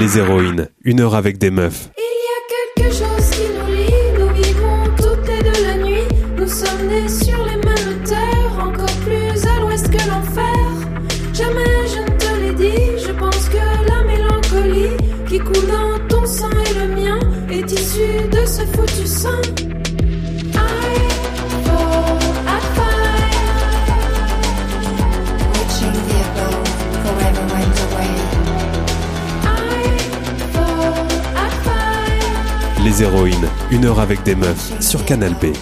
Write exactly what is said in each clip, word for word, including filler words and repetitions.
Les héroïnes, une heure avec des meufs. Il y a quelque chose qui nous lie, nous vivons toutes les deux la nuit. Nous sommes nés sur les mêmes terres, encore plus à l'ouest que l'enfer. Jamais je ne te l'ai dit, je pense que la mélancolie qui coule dans ton sang et le mien est issue de ce foutu sang. Les héroïnes, une heure avec des meufs sur Canal B.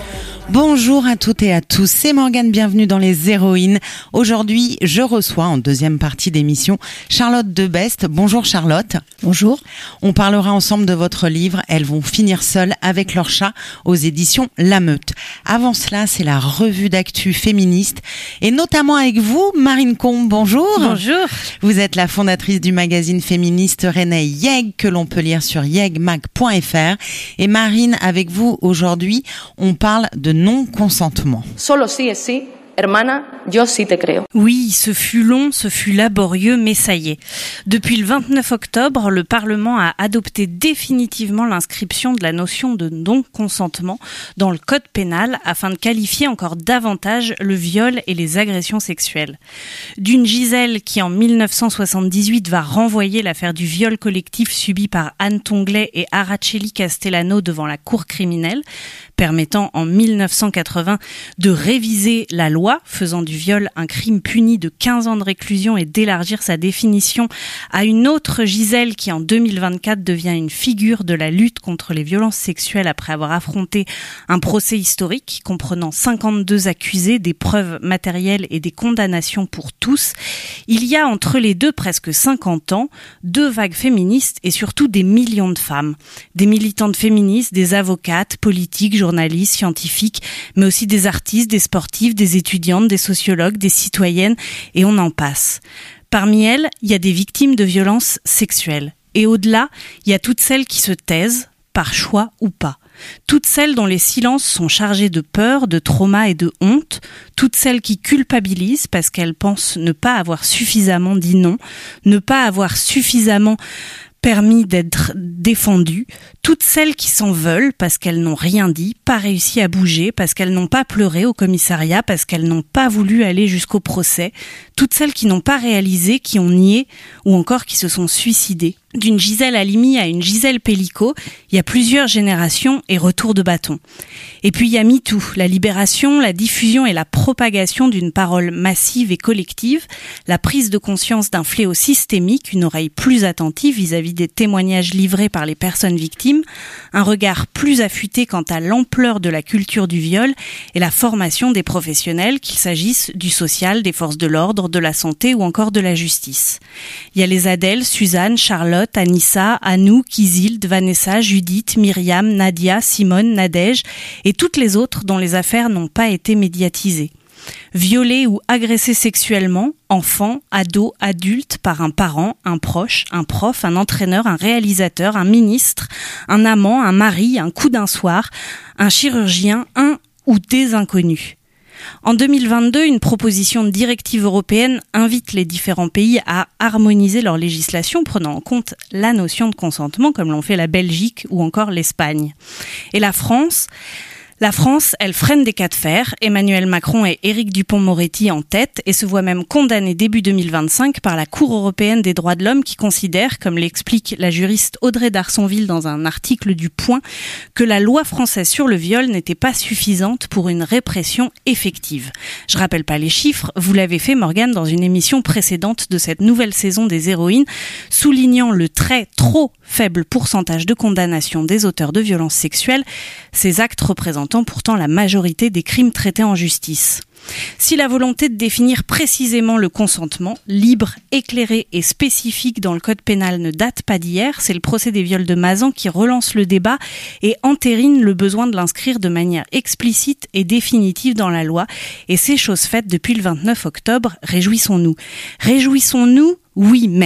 Bonjour à toutes et à tous, c'est Morgane, bienvenue dans Les Héroïnes. Aujourd'hui, je reçois en deuxième partie d'émission Charlotte Debest. Bonjour Charlotte. Bonjour. On parlera ensemble de votre livre « Elles vont finir seules avec leur chat » aux éditions La Meute. Avant cela, c'est la revue d'actu féministe et notamment avec vous, Marine Combe. Bonjour. Bonjour. Vous êtes la fondatrice du magazine féministe René Yeg que l'on peut lire sur yegmag point f r. Et Marine, avec vous aujourd'hui, on parle de non-consentement. Solo sí es sí. Hermana, yo sí te creo. Oui, ce fut long, ce fut laborieux, mais ça y est. Depuis le vingt-neuf octobre, le Parlement a adopté définitivement l'inscription de la notion de non-consentement dans le code pénal afin de qualifier encore davantage le viol et les agressions sexuelles. D'une Gisèle qui, en dix-neuf cent soixante-dix-huit, va renvoyer l'affaire du viol collectif subi par Anne Tonglet et Araceli Castellano devant la cour criminelle, permettant en dix-neuf cent quatre-vingts de réviser la loi faisant du viol un crime puni de quinze ans de réclusion et d'élargir sa définition à une autre Gisèle qui en deux mille vingt-quatre devient une figure de la lutte contre les violences sexuelles après avoir affronté un procès historique comprenant cinquante-deux accusés, des preuves matérielles et des condamnations pour tous. Il y a entre les deux presque cinquante ans, deux vagues féministes et surtout des millions de femmes. Des militantes féministes, des avocates, politiques, journalistes, scientifiques, mais aussi des artistes, des sportifs, des étudiantes, des sociologues, des citoyennes, et on en passe. Parmi elles, il y a des victimes de violences sexuelles. Et au-delà, il y a toutes celles qui se taisent, par choix ou pas. Toutes celles dont les silences sont chargés de peur, de trauma et de honte. Toutes celles qui culpabilisent parce qu'elles pensent ne pas avoir suffisamment dit non, ne pas avoir suffisamment permis d'être défendues, toutes celles qui s'en veulent parce qu'elles n'ont rien dit, pas réussi à bouger, parce qu'elles n'ont pas pleuré au commissariat, parce qu'elles n'ont pas voulu aller jusqu'au procès, toutes celles qui n'ont pas réalisé, qui ont nié ou encore qui se sont suicidées. D'une Gisèle Halimi à une Gisèle Pellico, il y a plusieurs générations et retours de bâton. Et puis il y a MeToo, la libération, la diffusion et la propagation d'une parole massive et collective, la prise de conscience d'un fléau systémique, une oreille plus attentive vis-à-vis des témoignages livrés par les personnes victimes, un regard plus affûté quant à l'ampleur de la culture du viol et la formation des professionnels, qu'il s'agisse du social, des forces de l'ordre, de la santé ou encore de la justice. Il y a les Adèle, Suzanne, Charlotte, Anissa, Anouk, Isilde, Vanessa, Judith, Myriam, Nadia, Simone, Nadège et toutes les autres dont les affaires n'ont pas été médiatisées. Violées ou agressées sexuellement, enfants, ados, adultes, par un parent, un proche, un prof, un entraîneur, un réalisateur, un ministre, un amant, un mari, un coup d'un soir, un chirurgien, un ou des inconnus. En deux mille vingt-deux, une proposition de directive européenne invite les différents pays à harmoniser leur législation prenant en compte la notion de consentement comme l'ont fait la Belgique ou encore l'Espagne. Et la France La France, elle freine des cas de fer. Emmanuel Macron et Éric Dupond-Moretti en tête et se voient même condamnés début deux mille vingt-cinq par la Cour européenne des droits de l'homme qui considère, comme l'explique la juriste Audrey d'Arsonville dans un article du Point, que la loi française sur le viol n'était pas suffisante pour une répression effective. Je rappelle pas les chiffres, vous l'avez fait Morgane dans une émission précédente de cette nouvelle saison des Héroïnes, soulignant le très trop faible pourcentage de condamnation des auteurs de violences sexuelles, ces actes représentant pourtant la majorité des crimes traités en justice. Si la volonté de définir précisément le consentement, libre, éclairé et spécifique dans le code pénal ne date pas d'hier, c'est le procès des viols de Mazan qui relance le débat et entérine le besoin de l'inscrire de manière explicite et définitive dans la loi. Et c'est chose faite depuis le vingt-neuf octobre, réjouissons-nous. Réjouissons-nous, oui, mais...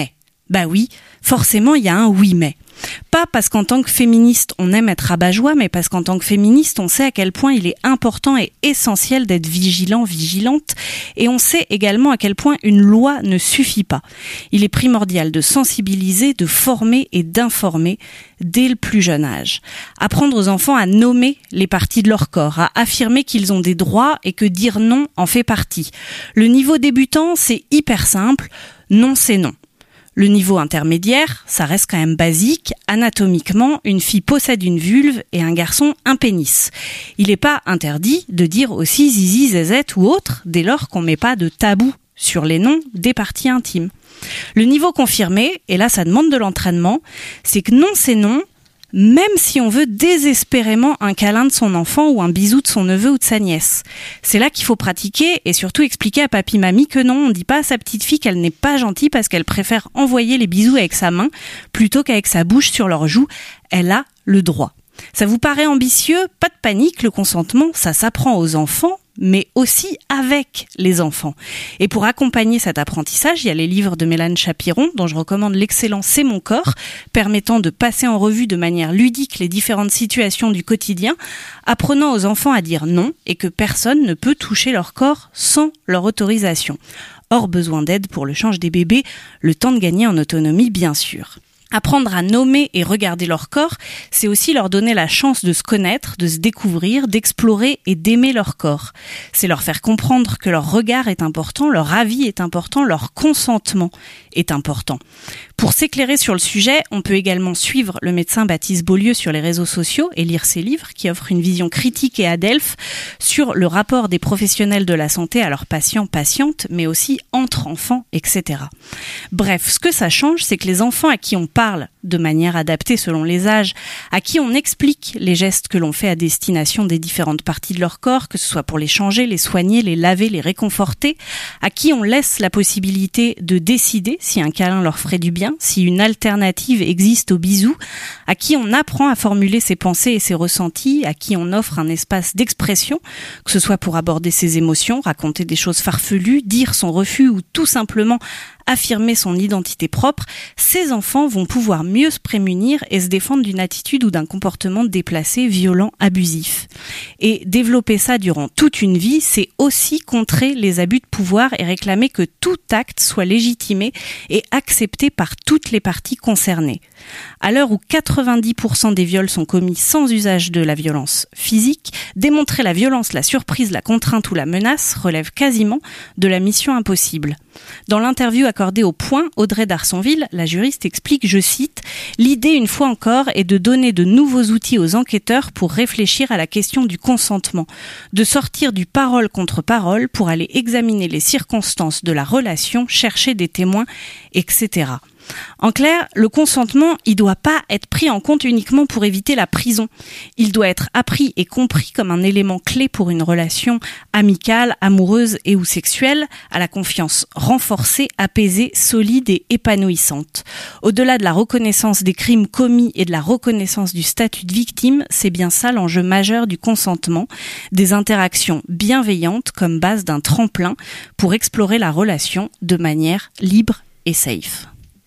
Bah oui, forcément, il y a un oui mais. Pas parce qu'en tant que féministe, on aime être rabat-joie, mais parce qu'en tant que féministe, on sait à quel point il est important et essentiel d'être vigilant, vigilante, et on sait également à quel point une loi ne suffit pas. Il est primordial de sensibiliser, de former et d'informer dès le plus jeune âge. Apprendre aux enfants à nommer les parties de leur corps, à affirmer qu'ils ont des droits et que dire non en fait partie. Le niveau débutant, c'est hyper simple, non c'est non. Le niveau intermédiaire, ça reste quand même basique. Anatomiquement, une fille possède une vulve et un garçon un pénis. Il n'est pas interdit de dire aussi zizi, zézette ou autre, dès lors qu'on met pas de tabou sur les noms des parties intimes. Le niveau confirmé, et là ça demande de l'entraînement, c'est que non c'est non, même si on veut désespérément un câlin de son enfant ou un bisou de son neveu ou de sa nièce. C'est là qu'il faut pratiquer et surtout expliquer à papy-mamie que non, on dit pas à sa petite fille qu'elle n'est pas gentille parce qu'elle préfère envoyer les bisous avec sa main plutôt qu'avec sa bouche sur leur joue. Elle a le droit. Ça vous paraît ambitieux? Pas de panique, le consentement, ça s'apprend aux enfants, mais aussi avec les enfants. Et pour accompagner cet apprentissage, il y a les livres de Mélanie Chapiron, dont je recommande l'excellent C'est mon corps, permettant de passer en revue de manière ludique les différentes situations du quotidien, apprenant aux enfants à dire non et que personne ne peut toucher leur corps sans leur autorisation. Hors besoin d'aide pour le change des bébés, le temps de gagner en autonomie bien sûr. Apprendre à nommer et regarder leur corps, c'est aussi leur donner la chance de se connaître, de se découvrir, d'explorer et d'aimer leur corps. C'est leur faire comprendre que leur regard est important, leur avis est important, leur consentement est important. Pour s'éclairer sur le sujet, on peut également suivre le médecin Baptiste Beaulieu sur les réseaux sociaux et lire ses livres qui offrent une vision critique et adelphe sur le rapport des professionnels de la santé à leurs patients, patientes, mais aussi entre enfants, et cetera. Bref, ce que ça change, c'est que les enfants à qui on parle de manière adaptée selon les âges, à qui on explique les gestes que l'on fait à destination des différentes parties de leur corps, que ce soit pour les changer, les soigner, les laver, les réconforter, à qui on laisse la possibilité de décider si un câlin leur ferait du bien, si une alternative existe au bisou, à qui on apprend à formuler ses pensées et ses ressentis, à qui on offre un espace d'expression, que ce soit pour aborder ses émotions, raconter des choses farfelues, dire son refus ou tout simplement affirmer son identité propre, ces enfants vont pouvoir mieux se prémunir et se défendre d'une attitude ou d'un comportement déplacé, violent, abusif. Et développer ça durant toute une vie, c'est aussi contrer les abus de pouvoir et réclamer que tout acte soit légitimé et accepté par toutes les parties concernées. À l'heure où quatre-vingt-dix pour cent des viols sont commis sans usage de la violence physique, démontrer la violence, la surprise, la contrainte ou la menace relève quasiment de la mission impossible. Dans l'interview accordée au Point, Audrey d'Arsonville, la juriste explique, je cite, « L'idée, une fois encore, est de donner de nouveaux outils aux enquêteurs pour réfléchir à la question du consentement, de sortir du parole contre parole pour aller examiner les circonstances de la relation, chercher des témoins, et cetera » En clair, le consentement, il doit pas être pris en compte uniquement pour éviter la prison. Il doit être appris et compris comme un élément clé pour une relation amicale, amoureuse et ou sexuelle, à la confiance renforcée, apaisée, solide et épanouissante. Au-delà de la reconnaissance des crimes commis et de la reconnaissance du statut de victime, c'est bien ça l'enjeu majeur du consentement, des interactions bienveillantes comme base d'un tremplin pour explorer la relation de manière libre et safe.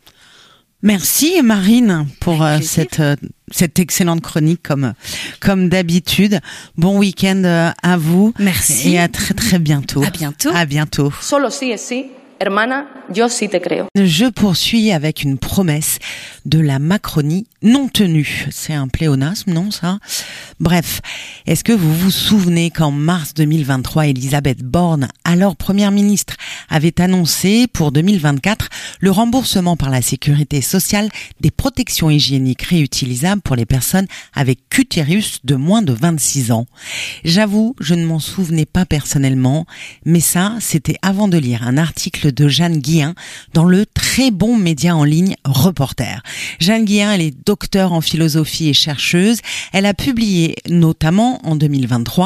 Merci Marine pour euh, cette euh, cette excellente chronique comme comme d'habitude. Bon week-end euh, à vous. Merci. Et à très très bientôt. À bientôt. À bientôt. Solo sí es sí, hermana, yo sí te creo. Je poursuis avec une promesse de la Macronie non tenue. C'est un pléonasme, non ça? Bref, est-ce que vous vous souvenez qu'en mars deux mille vingt-trois, Elisabeth Borne, alors première ministre, avait annoncé pour deux mille vingt-quatre le remboursement par la sécurité sociale des protections hygiéniques réutilisables pour les personnes avec utérus de moins de vingt-six ans. J'avoue, je ne m'en souvenais pas personnellement, mais ça, c'était avant de lire un article de Jeanne Guillain dans le très bon média en ligne Reporter. Jeanne Guillain, elle est docteure en philosophie et chercheuse. Elle a publié notamment en deux mille vingt-trois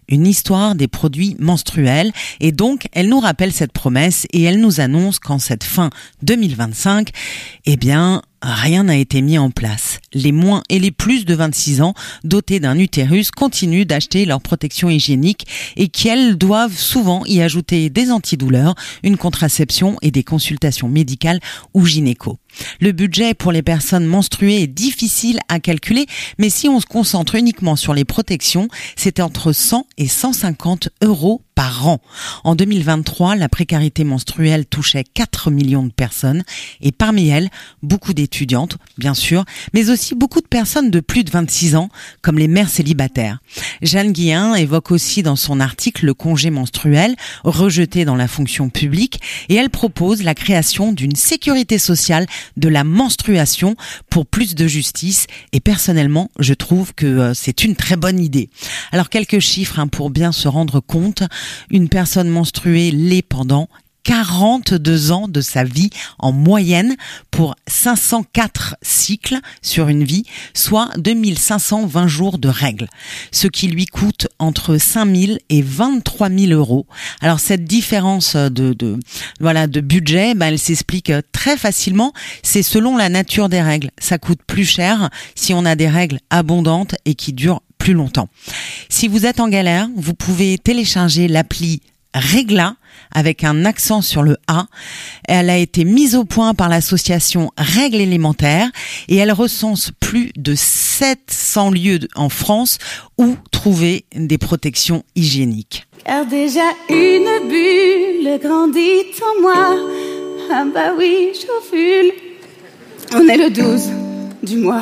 une histoire des produits menstruels. Et donc, elle nous rappelle cette promesse et elle nous annonce qu'en cette fin deux mille vingt-cinq, eh bien, rien n'a été mis en place. Les moins et les plus de vingt-six ans dotés d'un utérus continuent d'acheter leur protection hygiénique et qu'elles doivent souvent y ajouter des antidouleurs, une contraception et des consultations médicales ou gynéco. Le budget pour les personnes menstruées est difficile à calculer, mais si on se concentre uniquement sur les protections, c'est entre cent et cent cinquante euros par an. En deux mille vingt-trois, la précarité menstruelle touchait quatre millions de personnes et parmi elles, beaucoup d'étudiantes, bien sûr, mais aussi beaucoup de personnes de plus de vingt-six ans, comme les mères célibataires. Jeanne Guillain évoque aussi dans son article le congé menstruel, rejeté dans la fonction publique, et elle propose la création d'une sécurité sociale de la menstruation pour plus de justice. Et personnellement, je trouve que euh, c'est une très bonne idée. Alors quelques chiffres hein, pour bien se rendre compte. Une personne menstruée l'est pendant quarante-deux ans de sa vie en moyenne pour cinq cent quatre cycles sur une vie, soit deux mille cinq cent vingt jours de règles, ce qui lui coûte entre cinq mille et vingt-trois mille euros. Alors cette différence de, de voilà de budget, ben elle s'explique très facilement. C'est selon la nature des règles. Ça coûte plus cher si on a des règles abondantes et qui durent plus longtemps. Si vous êtes en galère, vous pouvez télécharger l'appli Régla avec un accent sur le A. Elle a été mise au point par l'association Règles élémentaires et elle recense plus de sept cents lieux en France où trouver des protections hygiéniques. Car déjà une bulle grandit en moi. Ah bah oui, j'ovule. On est le douze du mois.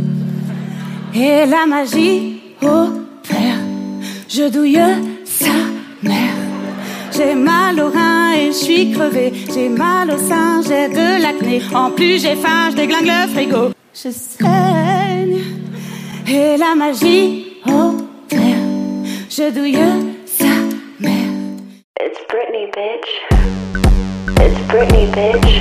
Et la magie opère. Je douille sa mère. J'ai mal au rein et je suis crevée. J'ai mal au sein, j'ai de l'acné. En plus j'ai faim, je déglingue le frigo. Je saigne et la magie opère. Je douille sa mère. It's Britney, bitch. It's Britney, bitch.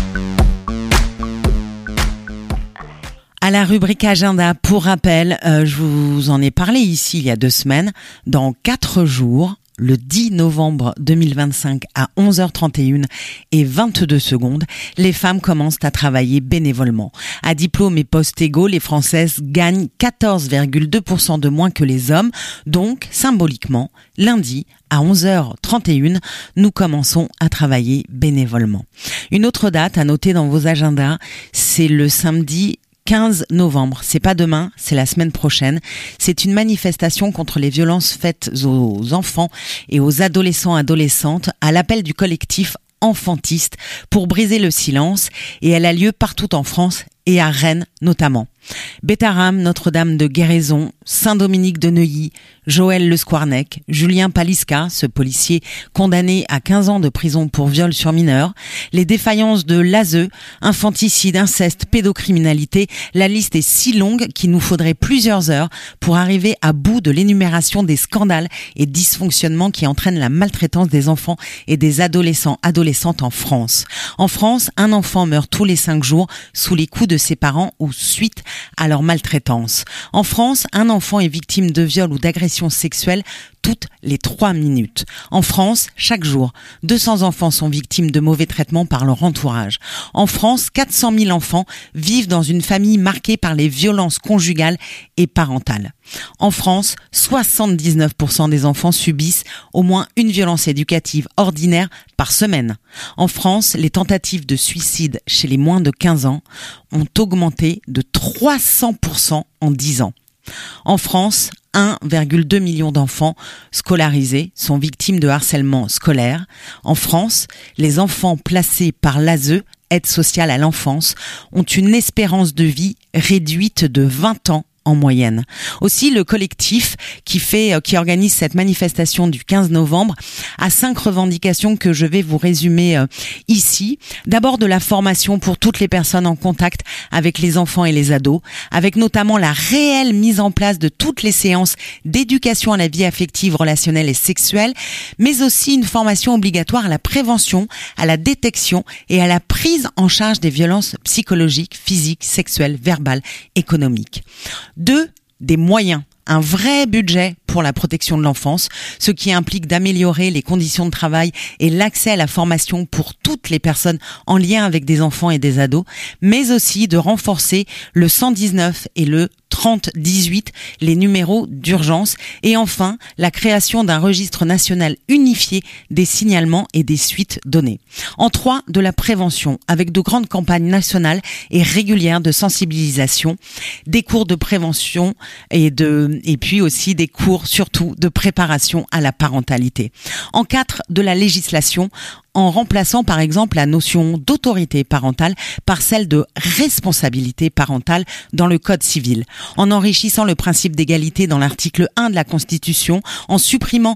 À la rubrique agenda, pour rappel, euh, je vous en ai parlé ici il y a deux semaines. Dans quatre jours, le dix novembre deux mille vingt-cinq à onze heures trente et une et vingt-deux secondes, les femmes commencent à travailler bénévolement. À diplôme et poste égaux, les Françaises gagnent quatorze virgule deux pour cent de moins que les hommes. Donc, symboliquement, lundi, à onze heures trente et une, nous commençons à travailler bénévolement. Une autre date à noter dans vos agendas, c'est le samedi quinze novembre, c'est pas demain, c'est la semaine prochaine. C'est une manifestation contre les violences faites aux enfants et aux adolescents adolescentes à l'appel du collectif Enfantiste pour briser le silence et elle a lieu partout en France et à Rennes notamment. Bétarame, Notre-Dame de Guéraison, Saint-Dominique de Neuilly, Joël Le Squarnec, Julien Palisca, ce policier condamné à quinze ans de prison pour viol sur mineur, les défaillances de l'A S E, infanticide, inceste, pédocriminalité, la liste est si longue qu'il nous faudrait plusieurs heures pour arriver à bout de l'énumération des scandales et dysfonctionnements qui entraînent la maltraitance des enfants et des adolescents adolescentes en France. En France, un enfant meurt tous les cinq jours sous les coups de ses parents ou suite à leur maltraitance. En France, un enfant est victime de viol ou d'agression sexuelle toutes les trois minutes. En France, chaque jour, deux cents enfants sont victimes de mauvais traitements par leur entourage. En France, quatre cent mille enfants vivent dans une famille marquée par les violences conjugales et parentales. En France, soixante-dix-neuf pour cent des enfants subissent au moins une violence éducative ordinaire par semaine. En France, les tentatives de suicide chez les moins de quinze ans ont augmenté de trois cents pour cent en dix ans. En France, un virgule deux million d'enfants scolarisés sont victimes de harcèlement scolaire. En France, les enfants placés par l'A S E, Aide sociale à l'enfance, ont une espérance de vie réduite de vingt ans en moyenne. Aussi, le collectif qui fait, qui organise cette manifestation du quinze novembre a cinq revendications que je vais vous résumer euh, ici. D'abord, de la formation pour toutes les personnes en contact avec les enfants et les ados, avec notamment la réelle mise en place de toutes les séances d'éducation à la vie affective, relationnelle et sexuelle, mais aussi une formation obligatoire à la prévention, à la détection et à la prise en charge des violences psychologiques, physiques, sexuelles, verbales, économiques. Deux, des moyens. Un vrai budget pour la protection de l'enfance, ce qui implique d'améliorer les conditions de travail et l'accès à la formation pour toutes les personnes en lien avec des enfants et des ados, mais aussi de renforcer le cent dix-neuf et le trente dix-huit, les numéros d'urgence, et enfin la création d'un registre national unifié des signalements et des suites données. En trois, de la prévention, avec de grandes campagnes nationales et régulières de sensibilisation, des cours de prévention et de et puis aussi des cours surtout de préparation à la parentalité. En quatre, de la législation, en remplaçant par exemple la notion d'autorité parentale par celle de responsabilité parentale dans le Code civil, en enrichissant le principe d'égalité dans l'article un de la Constitution, en supprimant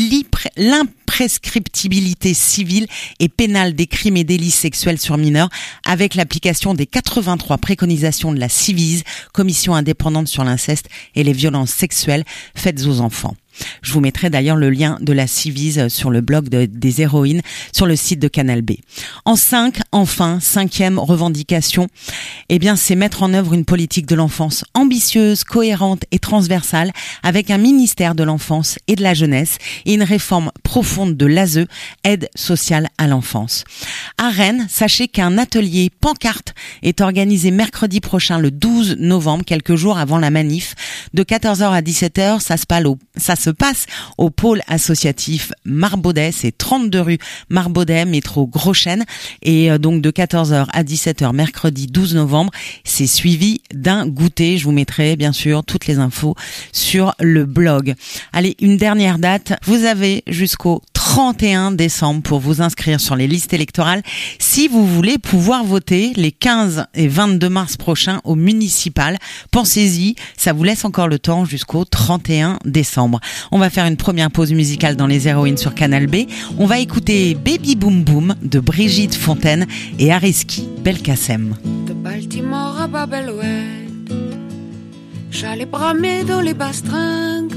l'imprescriptibilité civile et pénale des crimes et délits sexuels sur mineurs avec l'application des quatre-vingt-trois préconisations de la Civise, Commission indépendante sur l'inceste et les violences sexuelles faites aux enfants. Je vous mettrai d'ailleurs le lien de la Civise sur le blog de, des héroïnes sur le site de Canal B. En cinq, enfin, cinquième revendication, eh bien, c'est mettre en œuvre une politique de l'enfance ambitieuse, cohérente et transversale avec un ministère de l'enfance et de la jeunesse et une réforme profonde de l'A S E, aide sociale à l'enfance. À Rennes, sachez qu'un atelier pancarte est organisé mercredi prochain, le douze novembre, quelques jours avant la manif, de quatorze heures à dix-sept heures. Ça se passe au, ça se passe au pôle associatif Marbaudet, c'est trente-deux rue Marbaudet, métro Gros-Chêne, et donc de quatorze heures à dix-sept heures mercredi douze novembre, c'est suivi d'un goûter. Je vous mettrai bien sûr toutes les infos sur le blog. Allez, une dernière date, vous avez jusqu'au trente et un décembre pour vous inscrire sur les listes électorales si vous voulez pouvoir voter les quinze et vingt-deux mars prochains au municipal. Pensez-y, ça vous laisse encore le temps jusqu'au trente et un décembre. On va faire une première pause musicale dans les héroïnes sur Canal B. On va écouter Baby Boom Boom de Brigitte Fontaine et Areski Belkacem. De Baltimore à Babeloued, j'allais bramer dans les bastringues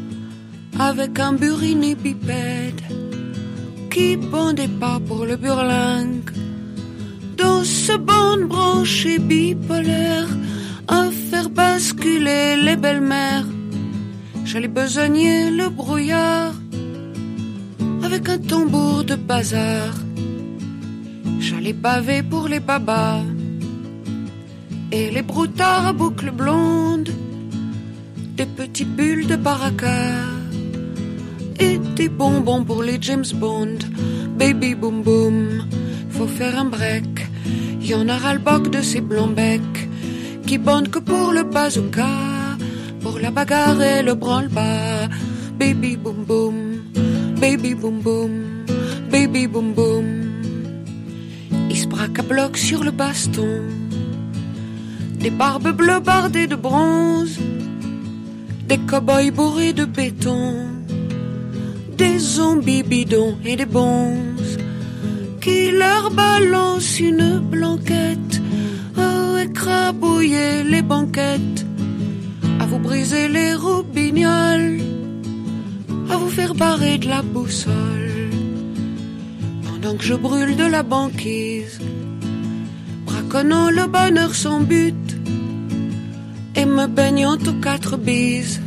avec un burini bipède qui bandait pas pour le burlingue. Dans ce bande branchée bipolaire à faire basculer les belles-mères, j'allais besogner le brouillard avec un tambour de bazar. J'allais baver pour les babas et les broutards à boucles blondes, des petites bulles de baraka et des bonbons pour les James Bond. Baby boom boom, faut faire un break. Y en a ras-le-boc de ces blancs becs qui bandent que pour le bazooka, pour la bagarre et le branle-bas. Baby boom boom, baby boom boom, baby boom boom. Ils se braquent à bloc sur le baston, des barbes bleues bardées de bronze, des cow-boys bourrés de béton, des zombies bidons et des bonzes qui leur balancent une blanquette. Oh, écrabouiller les banquettes, à vous briser les roubignoles, à vous faire barrer de la boussole, pendant que je brûle de la banquise, braconnant le bonheur sans but et me baignant aux quatre bises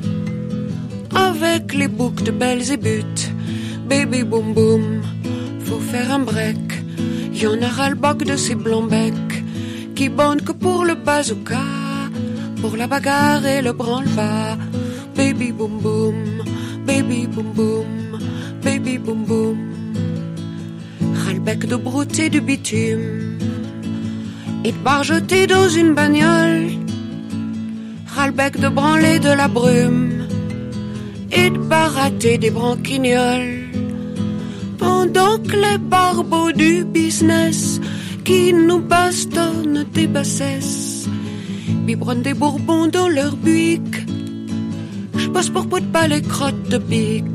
avec les boucs de belles et buttes. Baby boom boom, faut faire un break. Y en a ras-le-boc de ces blancs becs qui bandent que pour le bazooka, pour la bagarre et le branle-bas. Baby boom boom, baby boom boom, baby boom boom. Ras-le-bec de brouter du bitume et de barjoter dans une bagnole. Ras-le-bec de branler de la brume et de barater des branquignoles, pendant que les barbeaux du business qui nous bastonnent des bassesses biberonnent des bourbons dans leur buick. Je passe pour pot de balle et crotte de bique.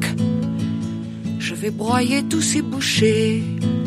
Je vais broyer tous ces bouchers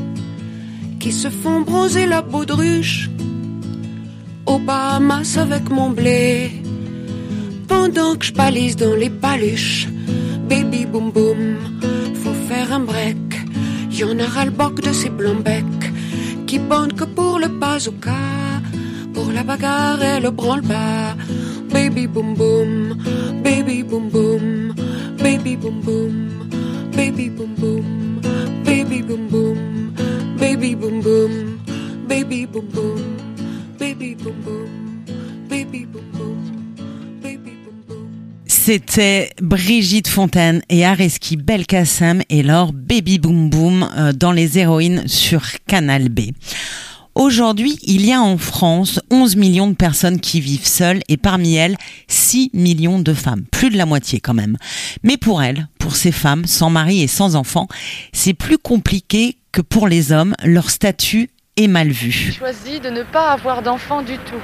qui se font bronzer la baudruche aux Bahamas avec mon blé, pendant que je balise dans les paluches. Baby boom boom, faut faire un break. Y en a ras-le-boc de ces blancs becs qui bandent que pour le bazooka, pour la bagarre et le branle-bas. Baby boom boom, baby boom boom, baby boom boom, baby boom boom, baby boom boom, baby boom boom, baby boom boom, baby boom boom, baby boom boom, baby boom boom. C'était Brigitte Fontaine et Areski Belkacem et leur Baby Boom Boom dans Les Héroïnes sur Canal B. Aujourd'hui, il y a en France onze millions de personnes qui vivent seules et parmi elles, six millions de femmes. Plus de la moitié quand même. Mais pour elles, pour ces femmes sans mari et sans enfants, c'est plus compliqué que pour les hommes. Leur statut est mal vu. J'ai choisi de ne pas avoir d'enfants du tout.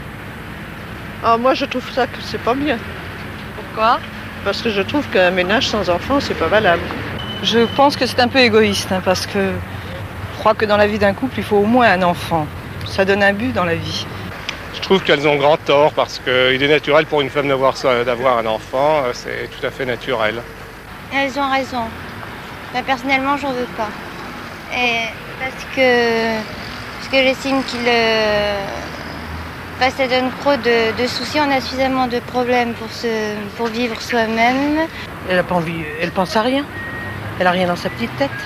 Ah, moi, je trouve ça que c'est pas bien. Pourquoi ? Parce que je trouve qu'un ménage sans enfants, c'est pas valable. Je pense que c'est un peu égoïste, hein, parce que je crois que dans la vie d'un couple, il faut au moins un enfant. Ça donne un but dans la vie. Je trouve qu'elles ont grand tort parce qu'il est naturel pour une femme d'avoir, d'avoir un enfant, c'est tout à fait naturel. Elles ont raison. Bah, personnellement, j'en veux pas. Et parce que, parce que j'estime qu'il euh, bah, ça donne trop de, de soucis. On a suffisamment de problèmes pour, se, pour vivre soi-même. Elle a pas envie, elle pense à rien. Elle a rien dans sa petite tête.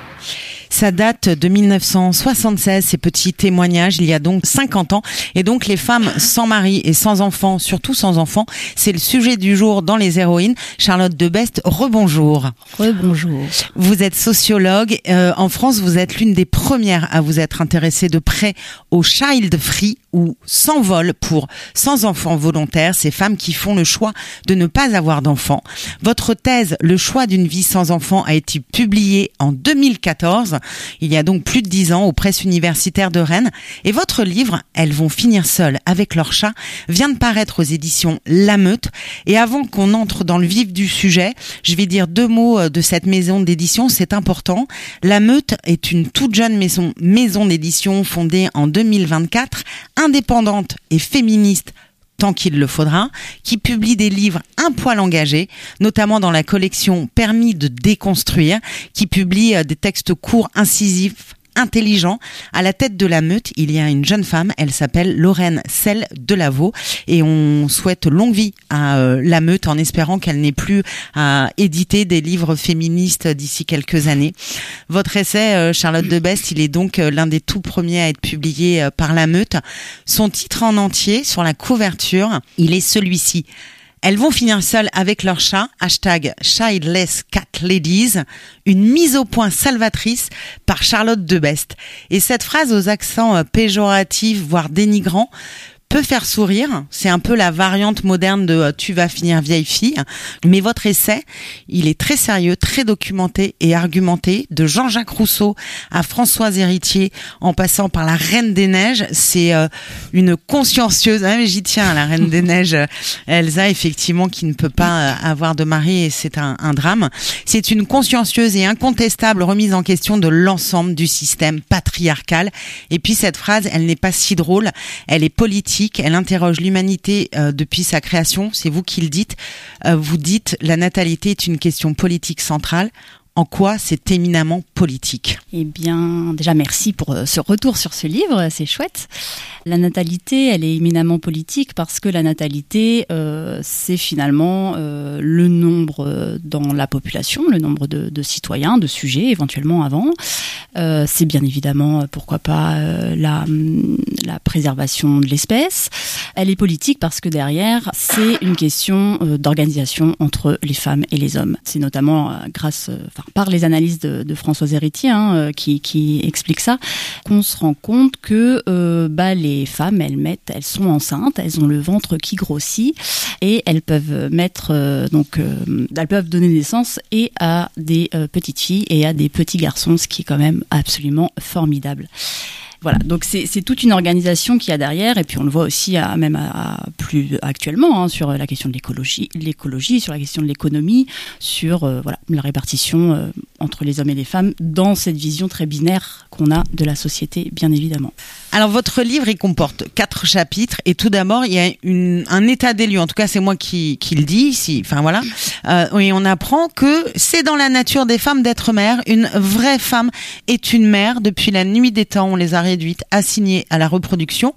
Ça date de dix-neuf cent soixante-seize, ces petits témoignages, il y a donc cinquante ans. Et donc les femmes sans mari et sans enfants, surtout sans enfants, c'est le sujet du jour dans Les Héroïnes. Charlotte Debest, rebonjour. Rebonjour. Vous êtes sociologue. Euh, en France, vous êtes l'une des premières à vous être intéressée de près au child free ou sans vol pour sans enfants volontaires, ces femmes qui font le choix de ne pas avoir d'enfants. Votre thèse, Le choix d'une vie sans enfants, a été publiée en deux mille quatorze. Il y a donc plus de dix ans aux presses universitaires de Rennes. Et votre livre, Elles vont finir seules avec leur chat, vient de paraître aux éditions La Meute. Et avant qu'on entre dans le vif du sujet, je vais dire deux mots de cette maison d'édition, c'est important. La Meute est une toute jeune maison, maison d'édition fondée en deux mille vingt-quatre, indépendante et féministe tant qu'il le faudra, qui publie des livres un poil engagés, notamment dans la collection Permis de déconstruire, qui publie des textes courts, incisifs, intelligents. À la tête de La Meute, il y a une jeune femme, elle s'appelle Lorraine Selle Delaveau, et on souhaite longue vie à euh, La Meute en espérant qu'elle n'ait plus à éditer des livres féministes d'ici quelques années. Votre essai, euh, Charlotte Debest, il est donc euh, l'un des tout premiers à être publié euh, par La Meute. Son titre en entier, sur la couverture, il est celui-ci. Elles vont finir seules avec leur chat, hashtag Childless Cat Ladies, une mise au point salvatrice par Charlotte Debest. Et cette phrase aux accents péjoratifs, voire dénigrants, peut faire sourire. C'est un peu la variante moderne de euh, « tu vas finir vieille fille ». Mais votre essai, il est très sérieux, très documenté et argumenté. De Jean-Jacques Rousseau à Françoise Héritier, en passant par la Reine des Neiges. C'est euh, une consciencieuse, hein, mais j'y tiens, la Reine des Neiges, Elsa, effectivement, qui ne peut pas euh, avoir de mari, et c'est un, un drame. C'est une consciencieuse et incontestable remise en question de l'ensemble du système patriarcal. Et puis cette phrase, elle n'est pas si drôle, elle est politique. Elle interroge l'humanité euh, depuis sa création, c'est vous qui le dites. Euh, vous dites la natalité est une question politique centrale. En quoi c'est éminemment politique ? Eh bien, déjà merci pour ce retour sur ce livre, c'est chouette. La natalité, elle est éminemment politique parce que la natalité, euh, c'est finalement euh, le nombre dans la population, le nombre de, de citoyens, de sujets éventuellement avant. Euh, c'est bien évidemment, pourquoi pas, euh, la, la préservation de l'espèce. Elle est politique parce que derrière, c'est une question euh, d'organisation entre les femmes et les hommes. C'est notamment euh, grâce, euh, enfin, par les analyses de, de Françoise Héritier, hein, euh, qui, qui explique ça, qu'on se rend compte que euh, bah, les femmes, elles mettent, elles sont enceintes, elles ont le ventre qui grossit et elles peuvent mettre, euh, donc, euh, elles peuvent donner naissance et à des euh, petites filles et à des petits garçons, ce qui est quand même absolument formidable. Voilà, donc c'est, c'est toute une organisation qu'il y a derrière, et puis on le voit aussi à, même à, à plus actuellement, hein, sur la question de l'écologie, l'écologie, sur la question de l'économie, sur euh, voilà la répartition euh, entre les hommes et les femmes dans cette vision très binaire qu'on a de la société, bien évidemment. Alors votre livre, il comporte quatre chapitres et tout d'abord il y a une, un état des lieux. En tout cas, c'est moi qui, qui le dis ici. Enfin voilà, euh, et on apprend que c'est dans la nature des femmes d'être mère. Une vraie femme est une mère. Depuis la nuit des temps, on les a réduites, assignées à la reproduction.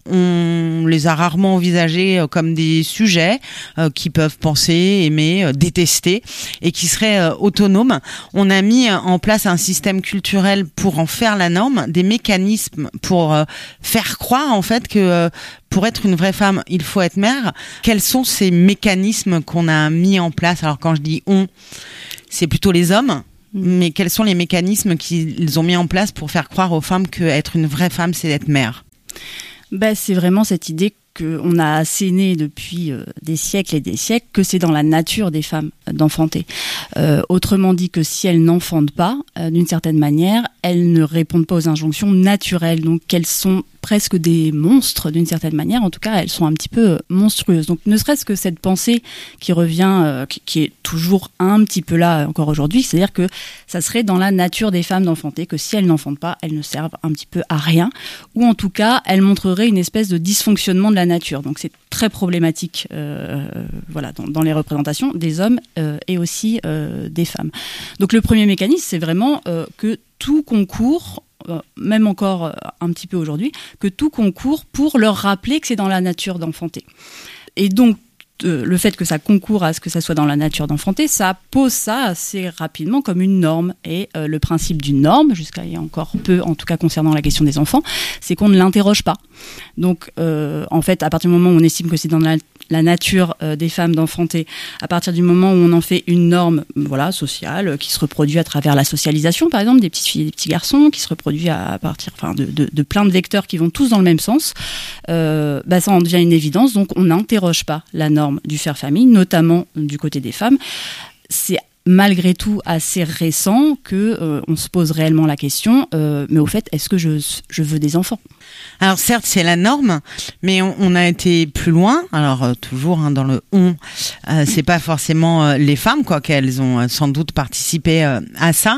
On les a rarement envisagées comme des sujets euh, qui peuvent penser, aimer, euh, détester et qui seraient euh, autonomes. On a mis en place un système culturel pour en faire la norme, des mécanismes pour euh, faire croire en fait que euh, pour être une vraie femme, il faut être mère. Quels sont ces mécanismes qu'on a mis en place? Alors quand je dis on, c'est plutôt les hommes, mais quels sont les mécanismes qu'ils ont mis en place pour faire croire aux femmes qu'être une vraie femme, c'est d'être mère? Ben, c'est vraiment cette idée qu'on a asséné depuis euh, des siècles et des siècles que c'est dans la nature des femmes d'enfanter. Euh, autrement dit que si elles n'enfantent pas, euh, d'une certaine manière, elles ne répondent pas aux injonctions naturelles. Donc qu'elles sont presque des monstres d'une certaine manière. En tout cas, elles sont un petit peu monstrueuses. Donc ne serait-ce que cette pensée qui revient, euh, qui, qui est toujours un petit peu là encore aujourd'hui, c'est-à-dire que ça serait dans la nature des femmes d'enfanter, que si elles n'enfantent pas, elles ne servent un petit peu à rien, ou en tout cas, elles montreraient une espèce de dysfonctionnement de la nature. Donc c'est très problématique, euh, voilà, dans, dans les représentations des hommes euh, et aussi euh, des femmes. Donc le premier mécanisme, c'est vraiment euh, que tout concourt, euh, même encore euh, un petit peu aujourd'hui, que tout concourt pour leur rappeler que c'est dans la nature d'enfanter. Et donc Euh, le fait que ça concourt à ce que ça soit dans la nature d'enfanter, ça pose ça assez rapidement comme une norme. Et euh, le principe d'une norme, jusqu'à il y a encore peu, en tout cas concernant la question des enfants, c'est qu'on ne l'interroge pas. Donc, euh, en fait, à partir du moment où on estime que c'est dans la, la nature euh, des femmes d'enfanter, à partir du moment où on en fait une norme, voilà, sociale, euh, qui se reproduit à travers la socialisation, par exemple, des petites filles et des petits garçons, qui se reproduit à, à partir, enfin, de, de, de plein de vecteurs qui vont tous dans le même sens, euh, bah, ça en devient une évidence. Donc, on n'interroge pas la norme du faire famille, notamment du côté des femmes. C'est malgré tout assez récent que euh, on se pose réellement la question, euh, mais au fait, est-ce que je, je veux des enfants ? Alors certes, c'est la norme, mais on, on a été plus loin. Alors euh, toujours hein, dans le on, euh, c'est pas forcément euh, les femmes, quoi qu'elles ont euh, sans doute participé euh, à ça.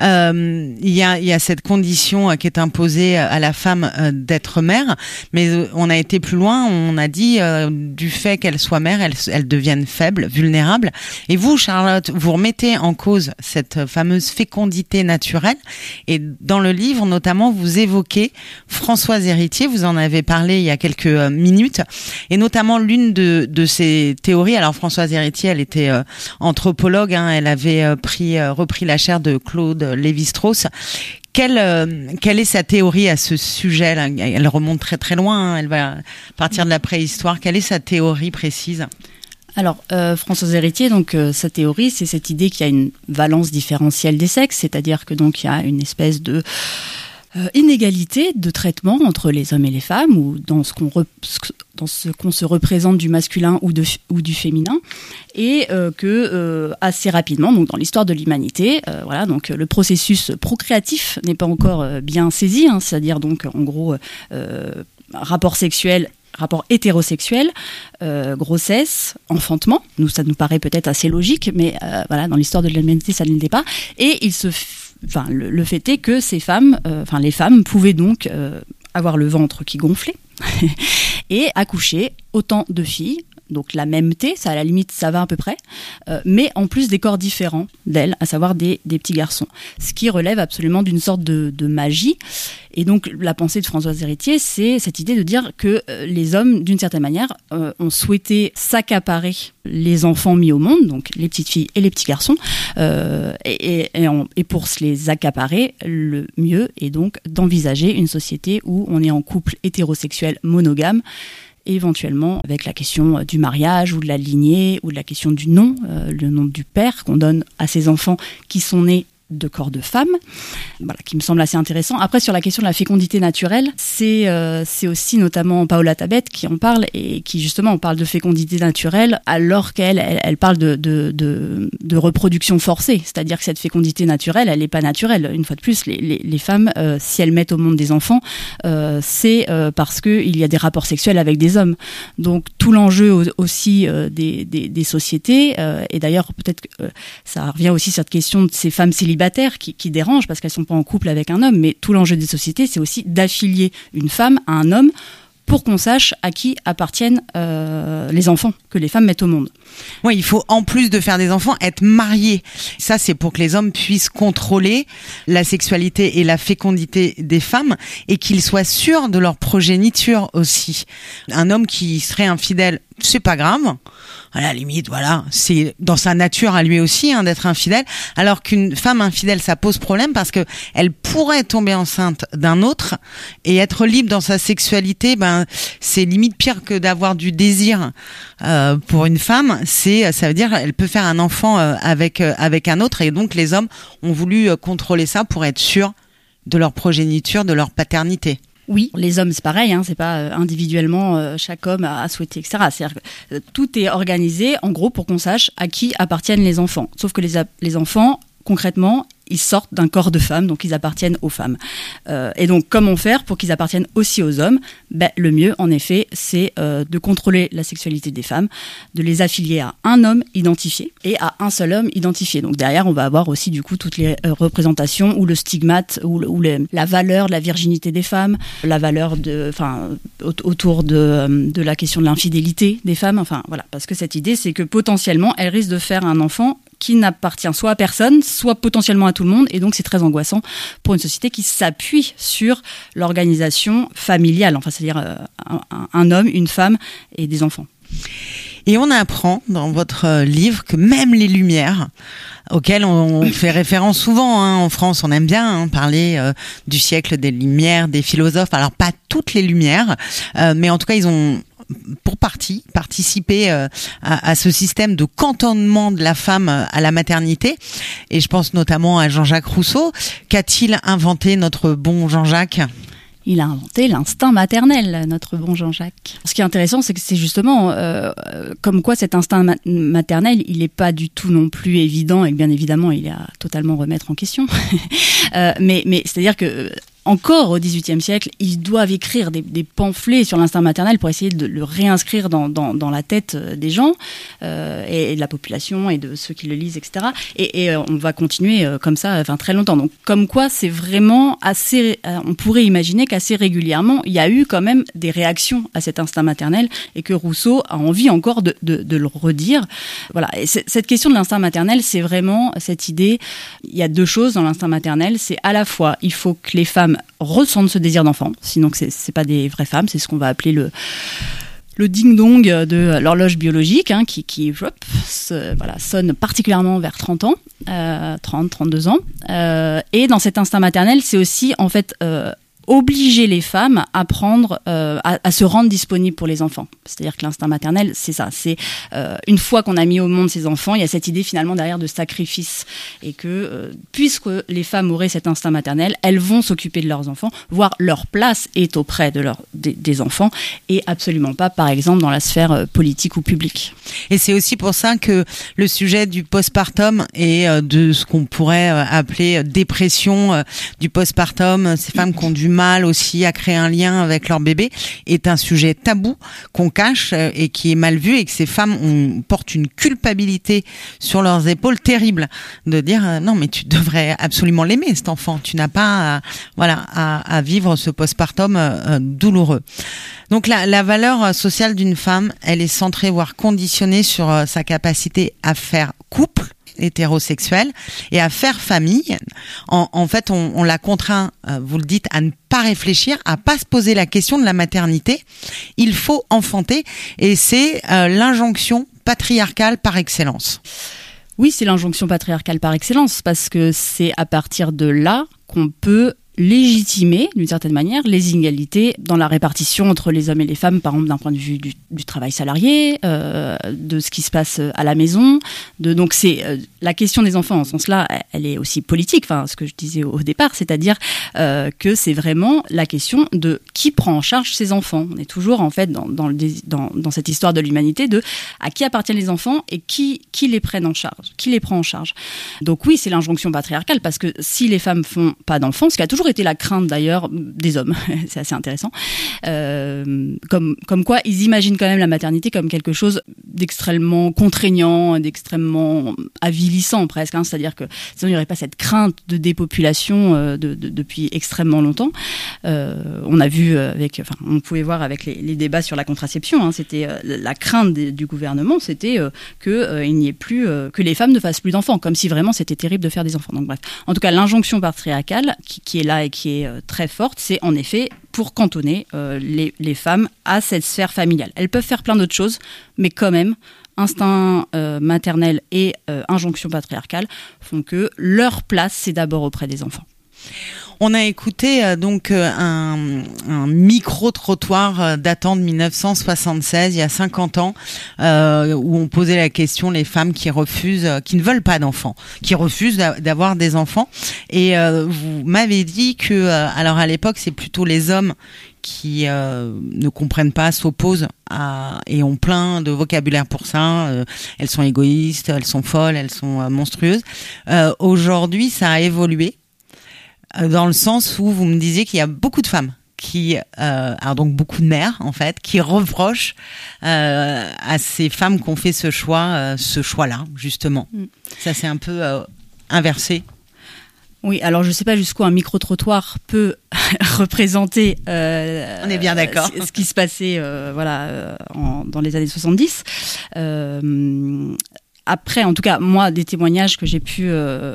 Euh, Il y a, il y a cette condition euh, qui est imposée à la femme euh, d'être mère, mais euh, on a été plus loin. On a dit euh, du fait qu'elle soit mère, elles, elles deviennent faibles, vulnérables. Et vous, Charlotte, vous remettez en cause cette fameuse fécondité naturelle. Et dans le livre, notamment, vous évoquez Françoise Héritier, vous en avez parlé il y a quelques euh, minutes, et notamment l'une de, de ces théories. Alors Françoise Héritier, elle était euh, anthropologue, hein, elle avait euh, pris, euh, repris la chaire de Claude Lévi-Strauss. Quelle, euh, quelle est sa théorie à ce sujet là? Elle remonte très très loin, hein, elle va partir de la préhistoire. Quelle est sa théorie précise? Alors, euh, Françoise Héritier, donc euh, sa théorie, c'est cette idée qu'il y a une valence différentielle des sexes, c'est-à-dire que donc il y a une espèce de euh, inégalité de traitement entre les hommes et les femmes, ou dans ce qu'on re, dans ce qu'on se représente du masculin ou de ou du féminin, et euh, que euh, assez rapidement, donc dans l'histoire de l'humanité, euh, voilà, donc le processus procréatif n'est pas encore euh, bien saisi, hein, c'est-à-dire donc en gros euh, rapport sexuel. Rapport hétérosexuel, euh, grossesse, enfantement. Nous, ça nous paraît peut-être assez logique, mais euh, voilà, dans l'histoire de l'humanité, ça ne l'était pas. Et il se, f... enfin, le, le fait est que ces femmes, euh, enfin les femmes, pouvaient donc euh, avoir le ventre qui gonflait et accoucher autant de filles. Donc la mêmeté, ça à la limite, ça va à peu près, euh, mais en plus des corps différents d'elles, à savoir des, des petits garçons. Ce qui relève absolument d'une sorte de, de magie. Et donc la pensée de Françoise Héritier, c'est cette idée de dire que euh, les hommes, d'une certaine manière, euh, ont souhaité s'accaparer les enfants mis au monde, donc les petites filles et les petits garçons, euh, et, et, et, en, et pour se les accaparer, le mieux est donc d'envisager une société où on est en couple hétérosexuel monogame, éventuellement avec la question du mariage ou de la lignée ou de la question du nom, euh, le nom du père qu'on donne à ses enfants qui sont nés de corps de femmes, voilà, qui me semble assez intéressant. Après, sur la question de la fécondité naturelle, c'est euh, c'est aussi notamment Paola Tabet qui en parle, et qui justement parle de fécondité naturelle alors qu'elle elle, elle parle de, de, de, de reproduction forcée, c'est-à-dire que cette fécondité naturelle, elle n'est pas naturelle. Une fois de plus, les, les, les femmes, euh, si elles mettent au monde des enfants, euh, c'est euh, parce qu'il y a des rapports sexuels avec des hommes. Donc tout l'enjeu aussi euh, des, des, des sociétés, euh, et d'ailleurs peut-être que euh, ça revient aussi sur cette question de ces femmes célibataires célibataires qui, qui dérangent parce qu'elles sont pas en couple avec un homme, mais tout l'enjeu des sociétés, c'est aussi d'affilier une femme à un homme pour qu'on sache à qui appartiennent euh, les enfants que les femmes mettent au monde. Oui, il faut en plus de faire des enfants être mariés. Ça, c'est pour que les hommes puissent contrôler la sexualité et la fécondité des femmes et qu'ils soient sûrs de leur progéniture aussi. Un homme qui serait infidèle, c'est pas grave. À la limite, voilà, c'est dans sa nature à lui aussi hein, d'être infidèle. Alors qu'une femme infidèle, ça pose problème parce que elle pourrait tomber enceinte d'un autre et être libre dans sa sexualité. Ben, c'est limite pire que d'avoir du désir euh, pour une femme. C'est, ça veut dire, elle peut faire un enfant euh, avec euh, avec un autre et donc les hommes ont voulu euh, contrôler ça pour être sûrs de leur progéniture, de leur paternité. Oui, les hommes, c'est pareil, hein, c'est pas euh, individuellement euh, chaque homme a, a souhaité, et cetera. C'est-à-dire que euh, tout est organisé, en gros, pour qu'on sache à qui appartiennent les enfants. Sauf que les, a- les enfants, concrètement, ils sortent d'un corps de femme, donc ils appartiennent aux femmes. Euh, et donc, comment faire pour qu'ils appartiennent aussi aux hommes ? Ben, le mieux, en effet, c'est euh, de contrôler la sexualité des femmes, de les affilier à un homme identifié et à un seul homme identifié. Donc derrière, on va avoir aussi du coup toutes les euh, représentations ou le stigmate ou, ou les, la valeur de la virginité des femmes, la valeur de, enfin, autour de, de la question de l'infidélité des femmes. Enfin voilà, parce que cette idée, c'est que potentiellement, elles risquent de faire un enfant qui n'appartient soit à personne, soit potentiellement à tout le monde, et donc c'est très angoissant pour une société qui s'appuie sur l'organisation familiale, enfin c'est-à-dire euh, un, un homme, une femme et des enfants. Et on apprend dans votre livre que même les Lumières, auxquelles on fait référence souvent hein, en France, on aime bien hein, parler euh, du siècle des Lumières, des philosophes, alors pas toutes les Lumières, euh, mais en tout cas ils ont pour partie participer euh, à, à ce système de cantonnement de la femme à la maternité. Et je pense notamment à Jean-Jacques Rousseau. Qu'a-t-il inventé notre bon Jean-Jacques ? Il a inventé l'instinct maternel, notre bon Jean-Jacques. Ce qui est intéressant, c'est que c'est justement euh, comme quoi cet instinct ma- maternel, il n'est pas du tout non plus évident, et bien évidemment, il est à totalement remettre en question. euh, mais, mais c'est-à-dire que encore au dix-huitième siècle, ils doivent écrire des, des pamphlets sur l'instinct maternel pour essayer de le réinscrire dans, dans, dans la tête des gens euh, et, et de la population et de ceux qui le lisent, et cetera. Et, et on va continuer euh, comme ça, enfin très longtemps. Donc, comme quoi, c'est vraiment assez. Euh, on pourrait imaginer qu'assez régulièrement, il y a eu quand même des réactions à cet instinct maternel et que Rousseau a envie encore de, de, de le redire. Voilà. Et cette question de l'instinct maternel, c'est vraiment cette idée. Il y a deux choses dans l'instinct maternel. C'est à la fois, il faut que les femmes ressentent ce désir d'enfant, sinon que c'est, c'est pas des vraies femmes, c'est ce qu'on va appeler le le ding-dong de l'horloge biologique, hein, qui, qui hop, se, voilà, sonne particulièrement vers trente ans, euh, trente, trente-deux ans. Euh, et dans cet instinct maternel, c'est aussi en fait euh, obliger les femmes à prendre, euh, à, à se rendre disponibles pour les enfants. C'est-à-dire que l'instinct maternel, c'est ça. C'est euh, une fois qu'on a mis au monde ces enfants, il y a cette idée finalement derrière de sacrifice, et que euh, puisque les femmes auraient cet instinct maternel, elles vont s'occuper de leurs enfants, voire leur place est auprès de leurs des, des enfants, et absolument pas, par exemple, dans la sphère euh, politique ou publique. Et c'est aussi pour ça que le sujet du postpartum et euh, de ce qu'on pourrait euh, appeler dépression euh, du postpartum, ces femmes qui ont du mal aussi à créer un lien avec leur bébé, est un sujet tabou qu'on cache et qui est mal vu, et que ces femmes ont, portent une culpabilité sur leurs épaules terrible de dire euh, non mais tu devrais absolument l'aimer cet enfant, tu n'as pas à, voilà à, à vivre ce postpartum euh, douloureux. Donc la, la valeur sociale d'une femme, elle est centrée voire conditionnée sur euh, sa capacité à faire couple hétérosexuel et à faire famille. En, en fait, on, on la contraint, euh, vous le dites, à ne pas réfléchir, à pas se poser la question de la maternité. Il faut enfanter, et c'est euh, l'injonction patriarcale par excellence. Oui, c'est l'injonction patriarcale par excellence, parce que c'est à partir de là qu'on peut légitimer, d'une certaine manière, les inégalités dans la répartition entre les hommes et les femmes, par exemple d'un point de vue du, du travail salarié, euh, de ce qui se passe à la maison. De, donc c'est euh, la question des enfants en ce sens-là, elle est aussi politique, enfin ce que je disais au, au départ, c'est-à-dire euh, que c'est vraiment la question de qui prend en charge ces enfants. On est toujours en fait dans, dans, le, dans, dans cette histoire de l'humanité de à qui appartiennent les enfants et qui, qui les prennent en charge, qui les prend en charge. Donc oui, c'est l'injonction patriarcale, parce que si les femmes font pas d'enfants, ce qui a toujours toujours été la crainte d'ailleurs des hommes. C'est assez intéressant. Euh, comme, comme quoi, ils imaginent quand même la maternité comme quelque chose d'extrêmement contraignant, d'extrêmement avilissant presque. Hein. C'est-à-dire que sinon, il n'y aurait pas cette crainte de dépopulation euh, de, de, depuis extrêmement longtemps. Euh, on a vu avec, enfin, on pouvait voir avec les, les débats sur la contraception. Hein, c'était euh, la crainte des, du gouvernement, c'était euh, que euh, il n'y ait plus, euh, que les femmes ne fassent plus d'enfants, comme si vraiment c'était terrible de faire des enfants. Donc bref, en tout cas, l'injonction patriarcale qui, qui est là et qui est euh, très forte, c'est en effet pour cantonner euh, les, les femmes à cette sphère familiale. Elles peuvent faire plein d'autres choses, mais quand même, instinct euh, maternel et euh, injonction patriarcale font que leur place, c'est d'abord auprès des enfants. On a écouté euh, donc euh, un, un micro-trottoir euh, datant de dix-neuf cent soixante-seize, il y a cinquante ans, euh, où on posait la question les femmes qui refusent, euh, qui ne veulent pas d'enfants, qui refusent d'a- d'avoir des enfants. Et euh, vous m'avez dit que, euh, alors à l'époque, c'est plutôt les hommes qui euh, ne comprennent pas, s'opposent à, et ont plein de vocabulaire pour ça. Euh, elles sont égoïstes, elles sont folles, elles sont euh, monstrueuses. Euh, aujourd'hui, ça a évolué. Dans le sens où vous me disiez qu'il y a beaucoup de femmes qui, euh, alors donc beaucoup de mères en fait, qui reprochent euh, à ces femmes qui ont fait ce choix, euh, ce choix-là justement. Mm. Ça c'est un peu euh, inversé. Oui, alors je ne sais pas jusqu'où un micro-trottoir peut représenter euh, On est bien d'accord. ce, ce qui se passait euh, voilà, euh, en, dans les années soixante-dix. Euh, après, en tout cas, moi, des témoignages que j'ai pu... Euh,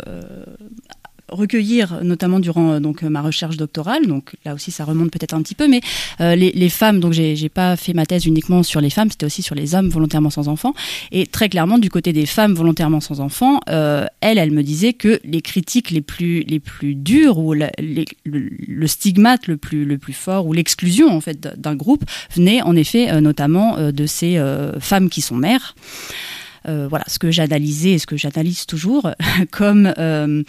recueillir notamment durant donc ma recherche doctorale, donc là aussi ça remonte peut-être un petit peu, mais euh, les, les femmes, donc j'ai, j'ai pas fait ma thèse uniquement sur les femmes, c'était aussi sur les hommes volontairement sans enfants, et très clairement du côté des femmes volontairement sans enfants, euh, elle, elle me disait que les critiques les plus les plus dures ou la, les, le, le stigmate le plus le plus fort ou l'exclusion en fait d'un groupe venait en effet euh, notamment euh, de ces euh, femmes qui sont mères. Euh, voilà, ce que j'analysais et ce que j'analyse toujours comme euh,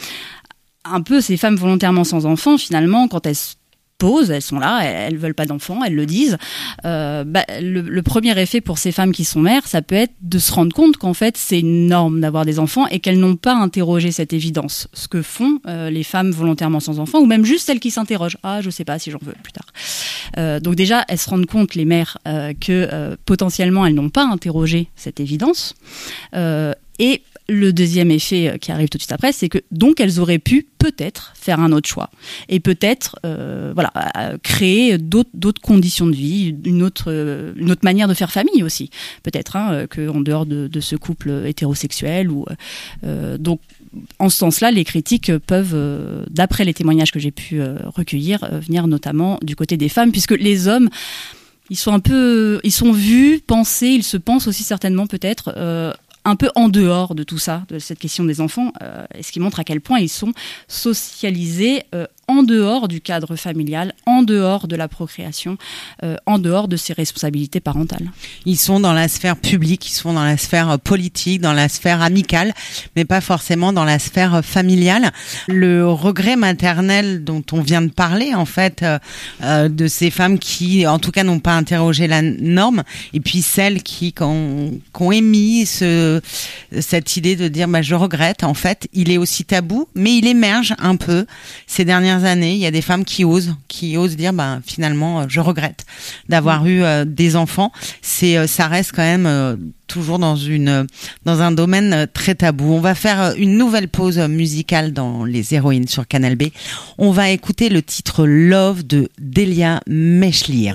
un peu ces femmes volontairement sans enfants, finalement, quand elles se posent, elles sont là, elles, elles veulent pas d'enfants, elles le disent. Euh, bah, le, le premier effet pour ces femmes qui sont mères, ça peut être de se rendre compte qu'en fait, c'est une norme d'avoir des enfants et qu'elles n'ont pas interrogé cette évidence. Ce que font euh, les femmes volontairement sans enfants, ou même juste celles qui s'interrogent. Ah, je sais pas si j'en veux plus tard. Euh, donc déjà, elles se rendent compte, les mères, euh, que euh, potentiellement, elles n'ont pas interrogé cette évidence. Euh, et le deuxième effet qui arrive tout de suite après, c'est que donc elles auraient pu peut-être faire un autre choix et peut-être euh, voilà créer d'autres d'autres conditions de vie, une autre une autre manière de faire famille aussi, peut-être hein, que en dehors de, de ce couple hétérosexuel ou euh, donc en ce sens-là, les critiques peuvent, euh, d'après les témoignages que j'ai pu euh, recueillir, euh, venir notamment du côté des femmes, puisque les hommes, ils sont un peu, ils sont vus, pensés, ils se pensent aussi certainement peut-être. Euh, un peu en dehors de tout ça, de cette question des enfants, euh, et ce qui montre à quel point ils sont socialisés euh, en dehors du cadre familial, en dehors de la procréation, euh, en dehors de ses responsabilités parentales. Ils sont dans la sphère publique, ils sont dans la sphère politique, dans la sphère amicale, mais pas forcément dans la sphère familiale. Le regret maternel dont on vient de parler, en fait, euh, euh, de ces femmes qui, en tout cas, n'ont pas interrogé la norme, et puis celles qui, qui ont, qui ont émis ce, cette idée de dire, bah, je regrette, en fait, il est aussi tabou, mais il émerge un peu ces dernières années. Il y a des femmes qui osent, qui osent dire, bah, finalement, je regrette d'avoir eu euh, des enfants. C'est, euh, ça reste quand même euh, toujours dans une, dans un domaine euh, très tabou. On va faire une nouvelle pause musicale dans Les Héroïnes sur Canal B. On va écouter le titre Love de Delia Mechlir.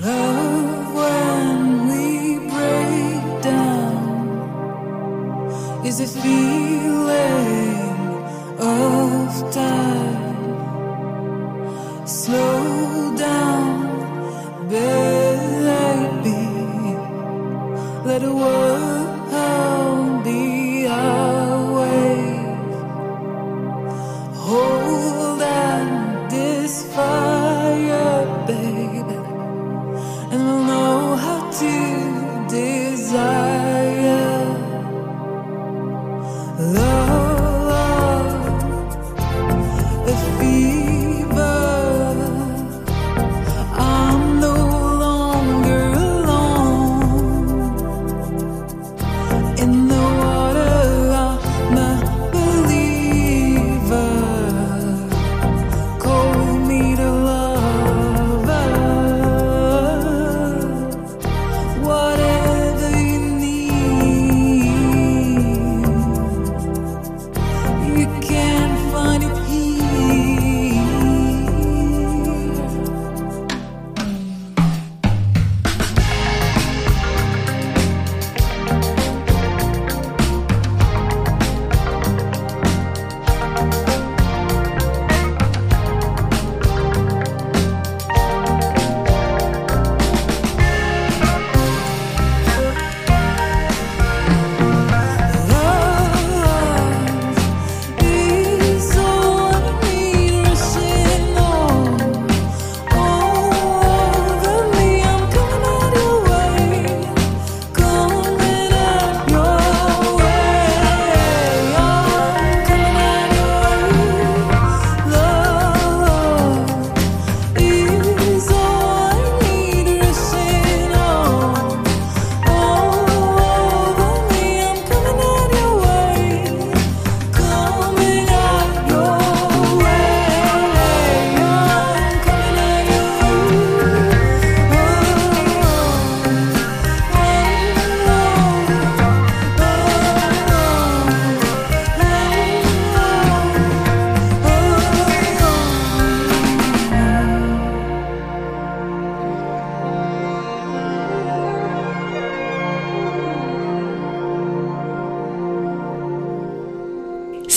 Is a feeling of time. Slow down, baby. Let the world be our wave. Hold on this fire, baby, and we'll know how to desire. Love,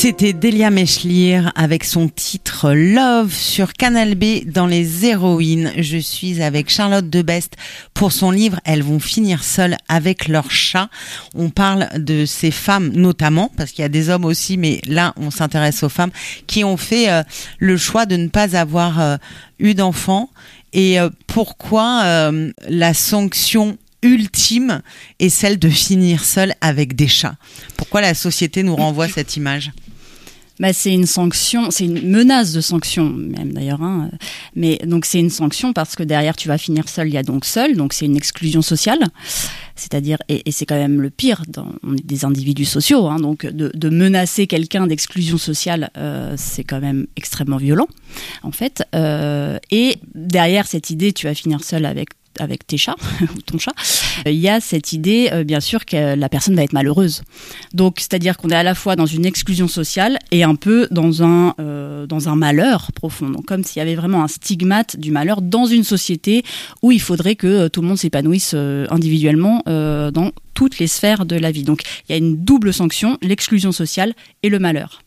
C'était Delia Mechlir avec son titre Love sur Canal B dans Les Héroïnes. Je suis avec Charlotte Debest pour son livre Elles vont finir seules avec leur chat. On parle de ces femmes notamment, parce qu'il y a des hommes aussi, mais là on s'intéresse aux femmes, qui ont fait euh, le choix de ne pas avoir euh, eu d'enfants. Et euh, pourquoi euh, la sanction ultime est celle de finir seule avec des chats? Pourquoi la société nous renvoie cette image? Bah, c'est une sanction, c'est une menace de sanction même d'ailleurs. Hein. Mais donc c'est une sanction parce que derrière tu vas finir seul, il y a donc seul, donc c'est une exclusion sociale. C'est-à-dire, et, et c'est quand même le pire, dans, on est des individus sociaux, hein, donc de, de menacer quelqu'un d'exclusion sociale, euh, c'est quand même extrêmement violent en fait. Euh, et derrière cette idée, tu vas finir seul avec avec tes chats ou ton chat, il y a cette idée euh, bien sûr que la personne va être malheureuse. Donc c'est-à-dire qu'on est à la fois dans une exclusion sociale et un peu dans un euh, dans un malheur profond. Donc comme s'il y avait vraiment un stigmate du malheur dans une société où il faudrait que euh, tout le monde s'épanouisse euh, individuellement euh, dans toutes les sphères de la vie. Donc il y a une double sanction, l'exclusion sociale et le malheur.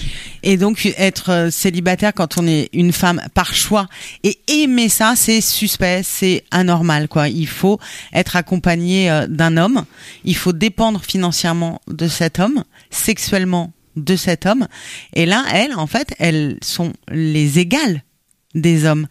Et donc être célibataire quand on est une femme par choix et aimer ça, c'est suspect, c'est anormal quoi. Il faut être accompagné d'un homme, il faut dépendre financièrement de cet homme, sexuellement de cet homme. Et là, elles, en fait, elles sont les égales des hommes.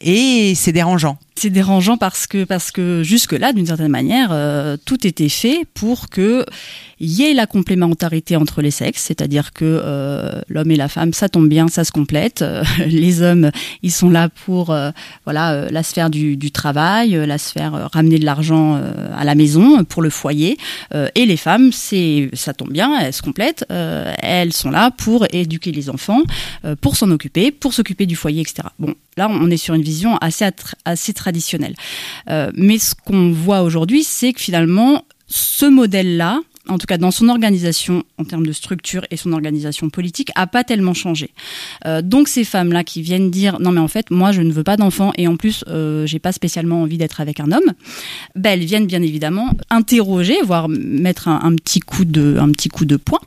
Et c'est dérangeant. C'est dérangeant parce que parce que jusque-là, d'une certaine manière, euh, tout était fait pour que il y ait la complémentarité entre les sexes, c'est-à-dire que euh, l'homme et la femme, ça tombe bien, ça se complète. Euh, les hommes, ils sont là pour euh, voilà euh, la sphère du, du travail, euh, la sphère euh, ramener de l'argent euh, à la maison pour le foyer, euh, et les femmes, c'est ça tombe bien, elles se complètent. Euh, elles sont là pour éduquer les enfants, euh, pour s'en occuper, pour s'occuper du foyer, et cetera. Bon, là, on est sur une vision assez assez traditionnelle. Euh, mais ce qu'on voit aujourd'hui, c'est que finalement, ce modèle-là, en tout cas dans son organisation, en termes de structure et son organisation politique, a pas tellement changé. Euh, donc ces femmes-là qui viennent dire non mais en fait moi je ne veux pas d'enfant et en plus euh, j'ai pas spécialement envie d'être avec un homme, ben elles viennent bien évidemment interroger, voire mettre un, un petit coup de un petit coup de poing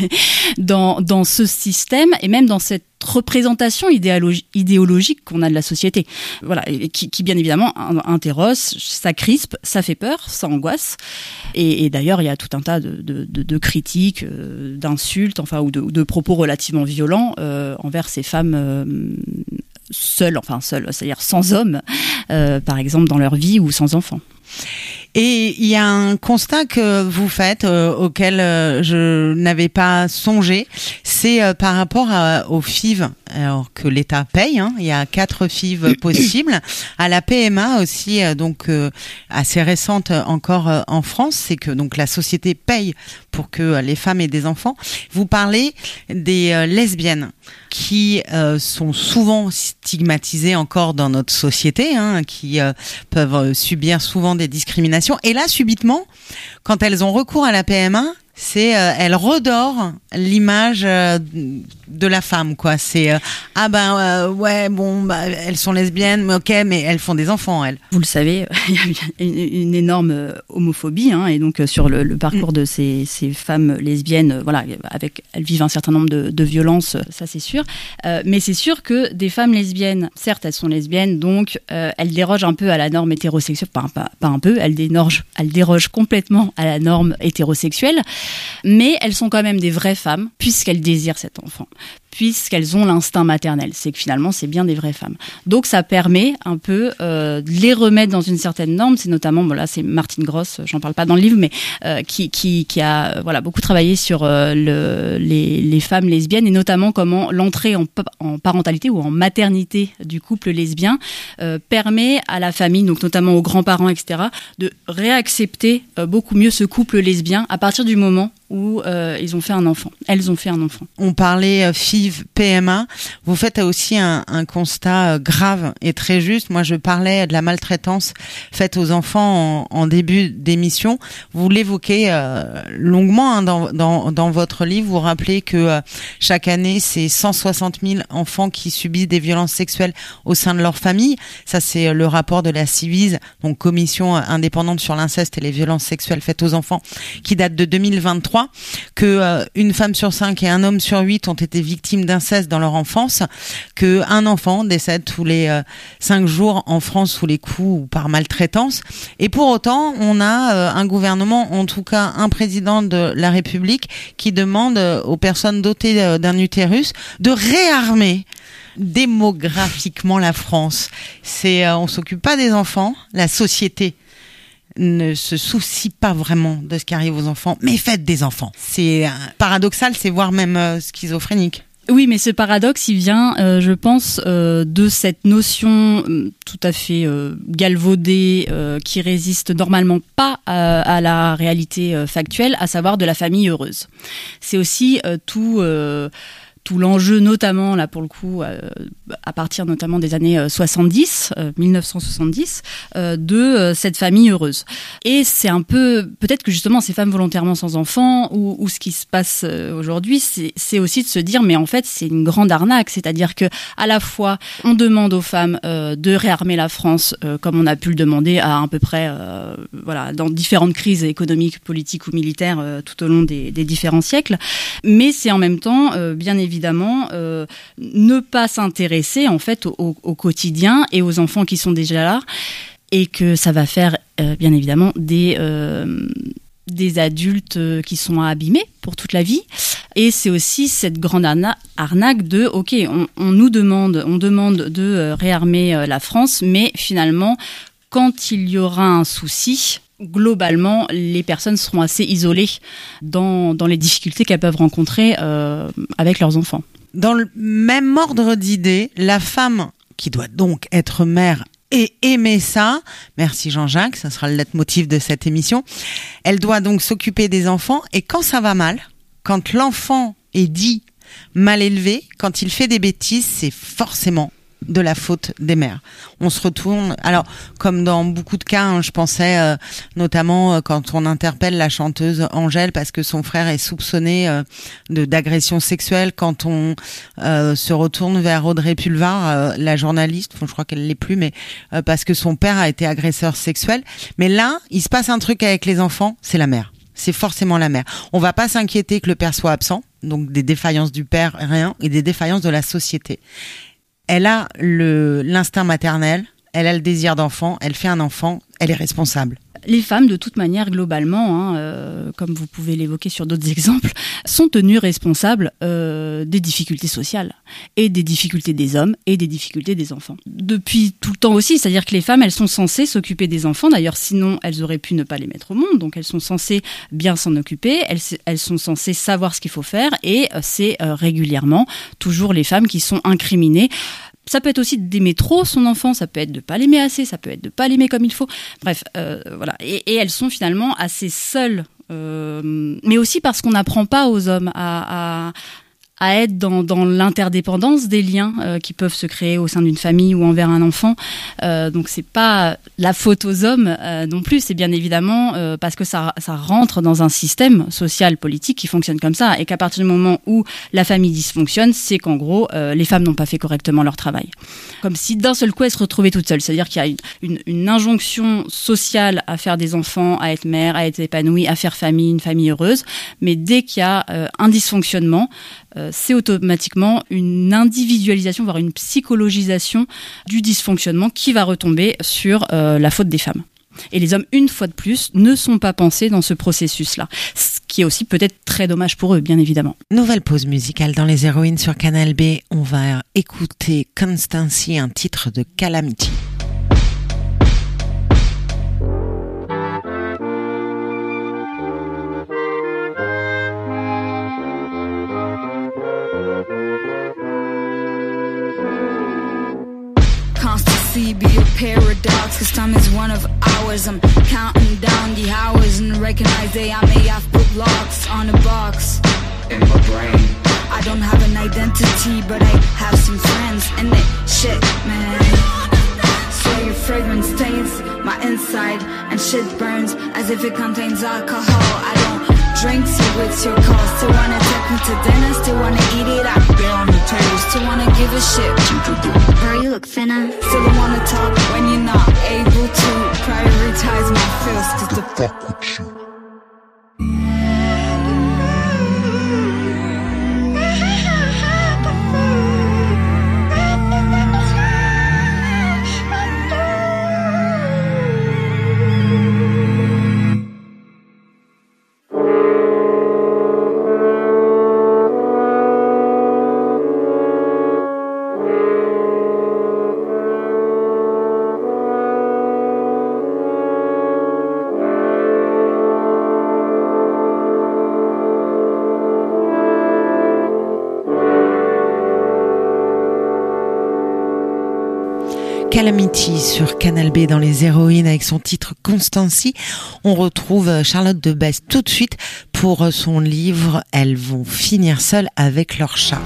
dans dans ce système et même dans cette représentation idéologi- idéologique qu'on a de la société, voilà, et qui, qui bien évidemment interroge, ça crispe, ça fait peur, ça angoisse, et, et d'ailleurs il y a tout un tas de, de, de, de critiques, euh, d'insultes, enfin ou de, de propos relativement violents euh, envers ces femmes euh, seules, enfin seules, c'est-à-dire sans hommes, euh, par exemple dans leur vie ou sans enfants. Et il y a un constat que vous faites euh, auquel euh, je n'avais pas songé, c'est euh, par rapport à, aux F I V, alors que l'État paye. Hein, il y a quatre F I V possibles. À la P M A aussi, euh, donc euh, assez récente encore euh, en France, c'est que donc la société paye pour que euh, les femmes aient des enfants. Vous parlez des euh, lesbiennes qui euh, sont souvent stigmatisées encore dans notre société, hein, qui euh, peuvent subir souvent des discriminations. Et là, subitement, quand elles ont recours à la P M A, c'est euh, elle redore l'image euh, de la femme, quoi. C'est euh, ah ben euh, ouais bon bah, elles sont lesbiennes, mais ok, mais elles font des enfants, elles. Vous le savez, il y a une, une énorme homophobie, hein, et donc euh, sur le, le parcours de ces, ces femmes lesbiennes, euh, voilà, avec elles vivent un certain nombre de, de violences, ça c'est sûr. Euh, mais c'est sûr que des femmes lesbiennes, certes elles sont lesbiennes, donc euh, elles dérogent un peu à la norme hétérosexuelle, pas, pas, pas un peu, elles dérogent, elles dérogent complètement à la norme hétérosexuelle. Mais elles sont quand même des vraies femmes, puisqu'elles désirent cet enfant, puisqu'elles ont l'instinct maternel. C'est que finalement, c'est bien des vraies femmes. Donc, ça permet un peu euh, de les remettre dans une certaine norme. C'est notamment, bon là, c'est Martine Gross, j'en parle pas dans le livre, mais euh, qui, qui, qui a euh, voilà, beaucoup travaillé sur euh, le, les, les femmes lesbiennes, et notamment comment l'entrée en, en parentalité ou en maternité du couple lesbien euh, permet à la famille, donc notamment aux grands-parents, et cetera, de réaccepter euh, beaucoup mieux ce couple lesbien à partir du moment où euh, ils ont fait un enfant. Elles ont fait un enfant. On parlait euh, F I V, P M A. Vous faites aussi un, un constat euh, grave et très juste. Moi, je parlais de la maltraitance faite aux enfants en, en début d'émission. Vous l'évoquez euh, longuement hein, dans, dans, dans votre livre. Vous rappelez que euh, chaque année, c'est cent soixante mille enfants qui subissent des violences sexuelles au sein de leur famille. Ça, c'est euh, le rapport de la Civise, donc Commission indépendante sur l'inceste et les violences sexuelles faites aux enfants, qui date de deux mille vingt-trois. trois, que euh, une femme sur cinq et un homme sur huit ont été victimes d'inceste dans leur enfance, que un enfant décède tous les euh, cinq jours en France sous les coups ou par maltraitance. Et pour autant, on a euh, un gouvernement, en tout cas un président de la République, qui demande euh, aux personnes dotées euh, d'un utérus de réarmer démographiquement la France. C'est, euh, on s'occupe pas des enfants, la société ne se soucie pas vraiment de ce qui arrive aux enfants, mais faites des enfants. C'est euh, paradoxal, c'est voire même euh, schizophrénique. Oui, mais ce paradoxe, il vient, euh, je pense, euh, de cette notion euh, tout à fait euh, galvaudée, euh, qui résiste normalement pas à, à la réalité euh, factuelle, à savoir de la famille heureuse. C'est aussi euh, tout... Euh, tout l'enjeu, notamment là pour le coup, euh, à partir notamment des années euh, soixante-dix, euh, mille neuf cent soixante-dix, euh, de euh, cette famille heureuse. Et c'est un peu, peut-être que justement ces femmes volontairement sans enfants, ou, ou ce qui se passe euh, aujourd'hui, c'est, c'est aussi de se dire, mais en fait c'est une grande arnaque, c'est-à-dire que à la fois on demande aux femmes euh, de réarmer la France, euh, comme on a pu le demander à à peu près, euh, voilà, dans différentes crises économiques, politiques ou militaires euh, tout au long des, des différents siècles, mais c'est en même temps, euh, bien évidemment, évidemment, euh, ne pas s'intéresser en fait au, au, au quotidien et aux enfants qui sont déjà là, et que ça va faire euh, bien évidemment des euh, des adultes qui sont abîmés pour toute la vie. Et c'est aussi cette grande arna- arnaque de ok, on, on nous demande, on demande de euh, réarmer euh, la France, mais finalement, quand il y aura un souci, globalement, les personnes seront assez isolées dans, dans les difficultés qu'elles peuvent rencontrer euh, avec leurs enfants. Dans le même ordre d'idées, la femme qui doit donc être mère et aimer ça, merci Jean-Jacques, ça sera le leitmotiv de cette émission, elle doit donc s'occuper des enfants, et quand ça va mal, quand l'enfant est dit mal élevé, quand il fait des bêtises, c'est forcément de la faute des mères. On se retourne, alors comme dans beaucoup de cas, hein, je pensais euh, notamment euh, quand on interpelle la chanteuse Angèle parce que son frère est soupçonné euh, de d'agression sexuelle, quand on euh, se retourne vers Audrey Pulvar, euh, la journaliste, enfin, je crois qu'elle l'est plus, mais euh, parce que son père a été agresseur sexuel. Mais là, il se passe un truc avec les enfants, c'est la mère. C'est forcément la mère. On va pas s'inquiéter que le père soit absent, donc des défaillances du père, rien, et des défaillances de la société. Elle a le, l'instinct maternel, elle a le désir d'enfant, elle fait un enfant, elle est responsable. Les femmes, de toute manière, globalement, hein, euh, comme vous pouvez l'évoquer sur d'autres exemples, sont tenues responsables euh, des difficultés sociales et des difficultés des hommes et des difficultés des enfants. Depuis tout le temps aussi, c'est-à-dire que les femmes, elles sont censées s'occuper des enfants. D'ailleurs, sinon, elles auraient pu ne pas les mettre au monde. Donc, elles sont censées bien s'en occuper. Elles, elles sont censées savoir ce qu'il faut faire. Et euh, c'est euh, régulièrement toujours les femmes qui sont incriminées. Ça peut être aussi d'aimer trop son enfant, ça peut être de pas l'aimer assez, ça peut être de pas l'aimer comme il faut. Bref, euh, voilà. Et, et elles sont finalement assez seules, euh, mais aussi parce qu'on n'apprend pas aux hommes à, à, à être dans, dans l'interdépendance des liens euh, qui peuvent se créer au sein d'une famille ou envers un enfant. Euh, donc c'est pas la faute aux hommes euh, non plus, c'est bien évidemment euh, parce que ça, ça rentre dans un système social, politique qui fonctionne comme ça, et qu'à partir du moment où la famille dysfonctionne, c'est qu'en gros euh, les femmes n'ont pas fait correctement leur travail. Comme si d'un seul coup elles se retrouvaient toutes seules, c'est-à-dire qu'il y a une, une, une injonction sociale à faire des enfants, à être mère, à être épanouie, à faire famille, une famille heureuse, mais dès qu'il y a euh, un dysfonctionnement, Euh, c'est automatiquement une individualisation, voire une psychologisation du dysfonctionnement qui va retomber sur euh, la faute des femmes. Et les hommes, une fois de plus, ne sont pas pensés dans ce processus-là. Ce qui est aussi peut-être très dommage pour eux, bien évidemment. Nouvelle pause musicale dans Les Héroïnes sur Canal B. On va écouter Constancy, un titre de Calamity. Constancy be a paradox, cause time is one of ours. I'm counting down the hours and recognize they I may have put locks on the box in my brain. I don't have an identity, but I have some friends, and they shit, man. So your fragrance stains my inside, and shit burns as if it contains alcohol. I don't drink, so it's your call. Still wanna take me to dinner, still wanna eat it out there on the table. Still wanna give a shit. Girl, you look thinner. Still don't wanna talk when you're not able to prioritize my feels, cause the fuck with you. Calamity sur Canal B dans Les Héroïnes avec son titre Constancy. On retrouve Charlotte de Best tout de suite pour son livre Elles vont finir seules avec leur chat.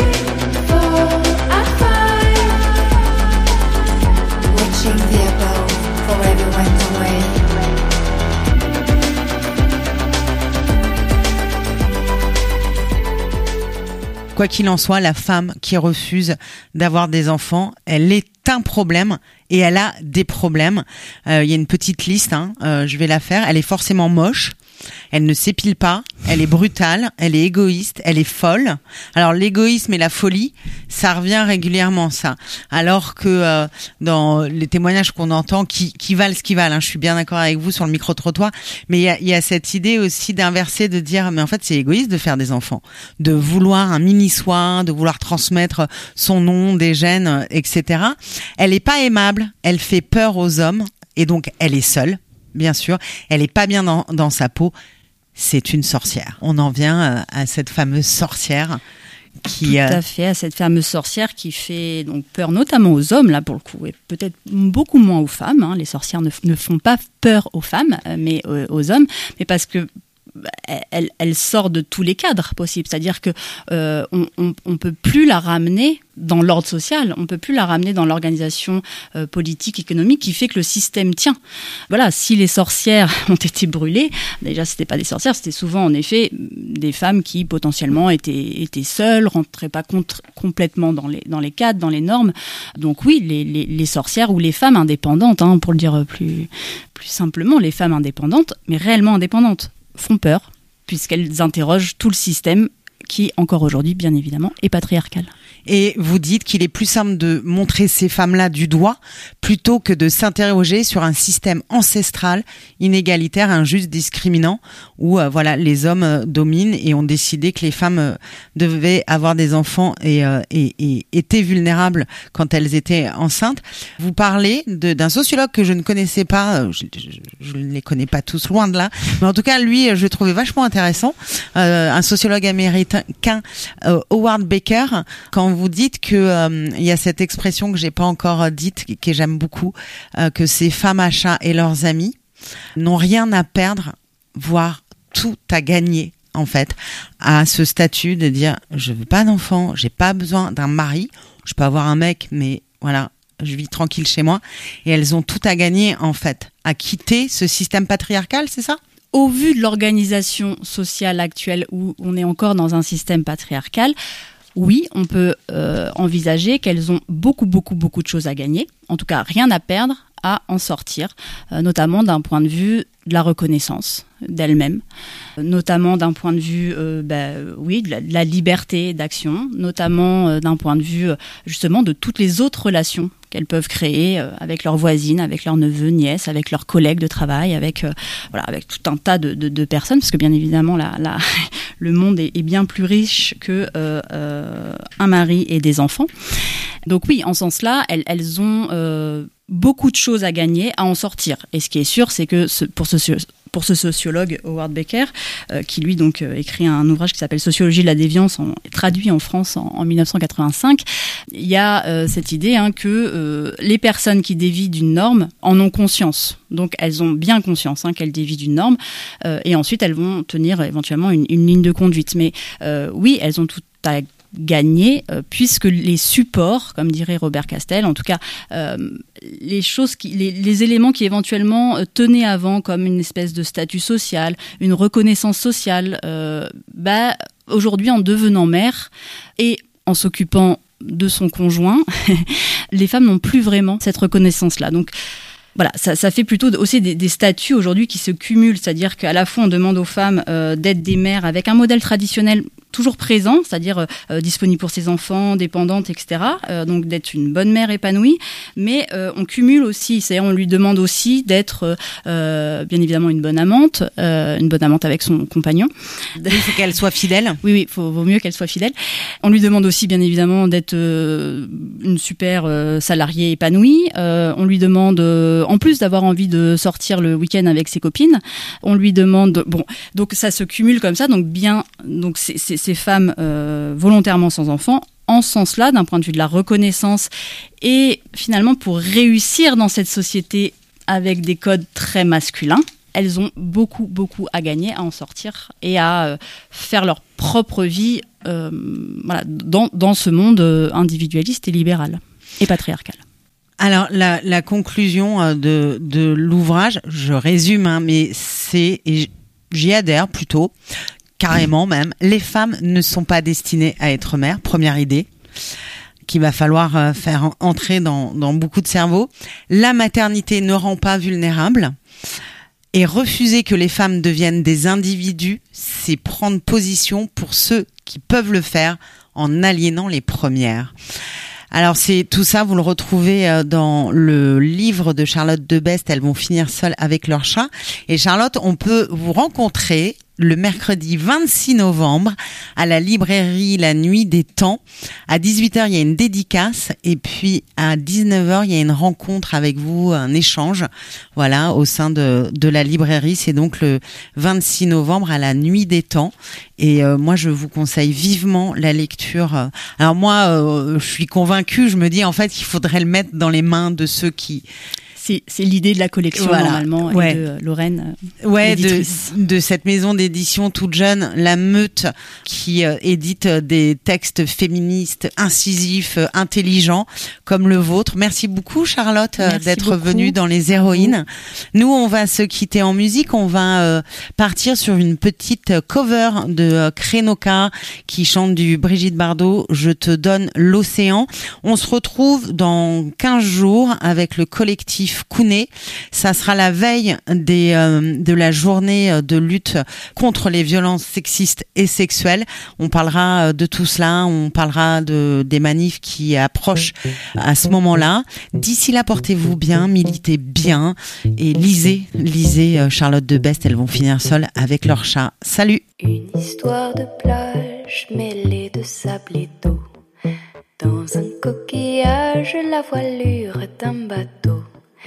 Quoi qu'il en soit, la femme qui refuse d'avoir des enfants, elle est un problème et elle a des problèmes. Euh, il y a une petite liste, hein, euh, je vais la faire. Elle est forcément moche, elle ne s'épile pas, elle est brutale, elle est égoïste, elle est folle. Alors l'égoïsme et la folie, ça revient régulièrement, ça. Alors que euh, dans les témoignages qu'on entend, qui, qui valent ce qui valent, hein, je suis bien d'accord avec vous sur le micro-trottoir, mais il y a, il y a cette idée aussi d'inverser, de dire, mais en fait c'est égoïste de faire des enfants, de vouloir un mini-soin, de vouloir transmettre son nom, des gènes, et cetera. Elle est pas aimable, elle fait peur aux hommes, et donc elle est seule. Bien sûr, elle est pas bien dans, dans sa peau. C'est une sorcière. On en vient à cette fameuse sorcière qui... Tout à fait, à cette fameuse sorcière qui fait donc peur notamment aux hommes, là pour le coup, et peut-être beaucoup moins aux femmes. Hein. Les sorcières ne, ne font pas peur aux femmes, mais aux, aux hommes, mais parce que elle, elle sort de tous les cadres possibles. C'est-à-dire que euh, on, on, on peut plus la ramener dans l'ordre social, on peut plus la ramener dans l'organisation euh, politique, économique qui fait que le système tient. Voilà, si les sorcières ont été brûlées, déjà c'était pas des sorcières, c'était souvent en effet des femmes qui potentiellement étaient, étaient seules, rentraient pas contre, complètement dans les, dans les cadres, dans les normes. Donc oui, les, les, les sorcières ou les femmes indépendantes, hein, pour le dire plus, plus simplement, les femmes indépendantes, mais réellement indépendantes, font peur, puisqu'elles interrogent tout le système qui, encore aujourd'hui, bien évidemment, est patriarcal. Et vous dites qu'il est plus simple de montrer ces femmes-là du doigt plutôt que de s'interroger sur un système ancestral, inégalitaire, injuste, discriminant, où euh, voilà, les hommes euh, dominent et ont décidé que les femmes euh, devaient avoir des enfants et, euh, et, et étaient vulnérables quand elles étaient enceintes. Vous parlez de, d'un sociologue que je ne connaissais pas, euh, je, je, je ne les connais pas tous, loin de là, mais en tout cas, lui, je le trouvais vachement intéressant, euh, un sociologue américain, euh, Howard Baker. Quand vous dites que euh, il y a cette expression que j'ai pas encore dite, que j'aime beaucoup, euh, que ces femmes à chat et leurs amis n'ont rien à perdre, voire tout à gagner, en fait, à ce statut de dire je veux pas d'enfant, j'ai pas besoin d'un mari, je peux avoir un mec, mais voilà, je vis tranquille chez moi. Et elles ont tout à gagner, en fait, à quitter ce système patriarcal, c'est ça ? Au vu de l'organisation sociale actuelle où on est encore dans un système patriarcal, oui, on peut euh, envisager qu'elles ont beaucoup, beaucoup, beaucoup de choses à gagner. En tout cas, rien à perdre à en sortir, euh, notamment d'un point de vue de la reconnaissance d'elles-mêmes, euh, notamment d'un point de vue, euh, bah, oui, de la, de la liberté d'action, notamment euh, d'un point de vue, euh, justement, de toutes les autres relations qu'elles peuvent créer euh, avec leurs voisines, avec leurs neveux, nièces, avec leurs collègues de travail, avec, euh, voilà, avec tout un tas de, de, de personnes, parce que bien évidemment, la, la, le monde est, est bien plus riche que euh, euh, un mari et des enfants. Donc oui, en ce sens-là, elles, elles ont euh, beaucoup de choses à gagner, à en sortir. Et ce qui est sûr, c'est que ce, pour ce pour ce sociologue Howard Baker, euh, qui lui donc euh, écrit un ouvrage qui s'appelle Sociologie de la déviance, en, traduit en France en, en dix-neuf cent quatre-vingt-cinq, il y a euh, cette idée hein, que euh, les personnes qui dévient d'une norme en ont conscience. Donc elles ont bien conscience hein, qu'elles dévient d'une norme, euh, et ensuite elles vont tenir éventuellement une, une ligne de conduite. Mais euh, oui, elles ont tout à gagner euh, puisque les supports, comme dirait Robert Castel, en tout cas euh, les choses, qui, les, les éléments qui éventuellement euh, tenaient avant comme une espèce de statut social, une reconnaissance sociale, euh, bah aujourd'hui en devenant mère et en s'occupant de son conjoint, les femmes n'ont plus vraiment cette reconnaissance-là. Donc voilà, ça, ça fait plutôt aussi des, des statuts aujourd'hui qui se cumulent, c'est-à-dire qu'à la fois on demande aux femmes euh, d'être des mères avec un modèle traditionnel toujours présent, c'est-à-dire euh, disponible pour ses enfants, dépendante, et cetera. Euh, donc d'être une bonne mère épanouie, mais euh, on cumule aussi, c'est-à-dire on lui demande aussi d'être euh, bien évidemment une bonne amante, euh, une bonne amante avec son compagnon. Il faut qu'elle soit fidèle. Oui, oui, faut, vaut mieux qu'elle soit fidèle. On lui demande aussi bien évidemment d'être euh, une super euh, salariée épanouie. Euh, on lui demande, euh, en plus d'avoir envie de sortir le week-end avec ses copines, on lui demande, bon, donc ça se cumule comme ça, donc bien, donc c'est, c'est ces femmes euh, volontairement sans enfants en ce sens-là, d'un point de vue de la reconnaissance, et finalement pour réussir dans cette société avec des codes très masculins, elles ont beaucoup, beaucoup à gagner à en sortir et à euh, faire leur propre vie euh, voilà, dans, dans ce monde euh, individualiste et libéral et patriarcal. Alors, la, la conclusion de, de l'ouvrage, je résume, hein, mais c'est, et j'y adhère plutôt, carrément même, les femmes ne sont pas destinées à être mères, première idée, qu'il va falloir faire entrer dans, dans beaucoup de cerveaux. La maternité ne rend pas vulnérable. Et refuser que les femmes deviennent des individus, c'est prendre position pour ceux qui peuvent le faire en aliénant les premières. Alors c'est tout ça, vous le retrouvez dans le livre de Charlotte Debest, Elles vont finir seules avec leur chat. Et Charlotte, on peut vous rencontrer le mercredi vingt-six novembre à la librairie La Nuit des Temps. À dix-huit heures, il y a une dédicace et puis à dix-neuf heures, il y a une rencontre avec vous, un échange, voilà, au sein de, de la librairie. C'est donc le vingt-six novembre à la Nuit des Temps. Et euh, moi, je vous conseille vivement la lecture. Alors moi, euh, je suis convaincue, je me dis en fait qu'il faudrait le mettre dans les mains de ceux qui... C'est, c'est l'idée de la collection, voilà. Normalement, ouais. et de Lorraine, euh, ouais, de, de cette maison d'édition toute jeune, La Meute, qui euh, édite des textes féministes, incisifs, euh, intelligents, comme le vôtre. Merci beaucoup, Charlotte, euh, d'être beaucoup. venue dans Les Héroïnes. Nous, on va se quitter en musique. On va euh, partir sur une petite cover de euh, Krenoka, qui chante du Brigitte Bardot, Je te donne l'océan. On se retrouve dans quinze jours avec le collectif Kouné. Ça sera la veille des, euh, de la journée de lutte contre les violences sexistes et sexuelles. On parlera de tout cela, on parlera de, des manifs qui approchent à ce moment-là. D'ici là, portez-vous bien, militez bien et lisez, lisez Charlotte Debest, Elles vont finir seules avec leur chat. Salut! Une histoire de plage mêlée de sable et d'eau. Dans un coquillage, la voilure d'un bateau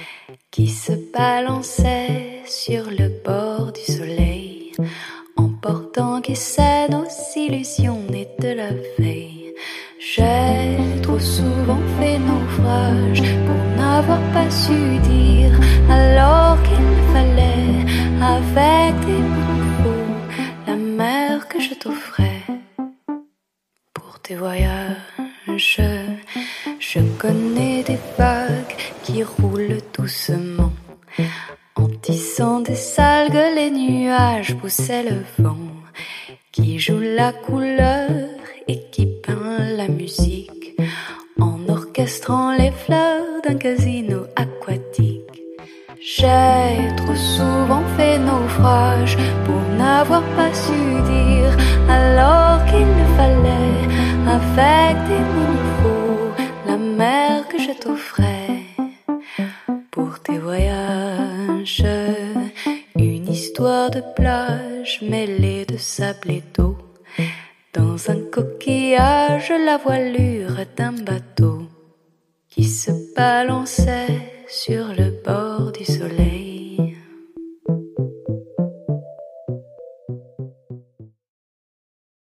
qui se balançait sur le bord du soleil, emportant qui sait nos illusions nées de la veille. J'ai trop souvent fait naufrage pour n'avoir pas su dire alors qu'il fallait, avec des mots faux, la mer que je t'offrais pour tes voyages. Je connais des vagues qui roulent doucement, en tissant des algues, les nuages poussaient le vent, qui joue la couleur et qui peint la musique, en orchestrant les fleurs d'un casino aquatique. J'ai trop souvent fait naufrage pour n'avoir pas su dire alors qu'il le fallait, avec des mots faux, la mer que je t'offrais pour tes voyages. Une histoire de plage mêlée de sable et d'eau, dans un coquillage, la voilure d'un bateau qui se balançait sur le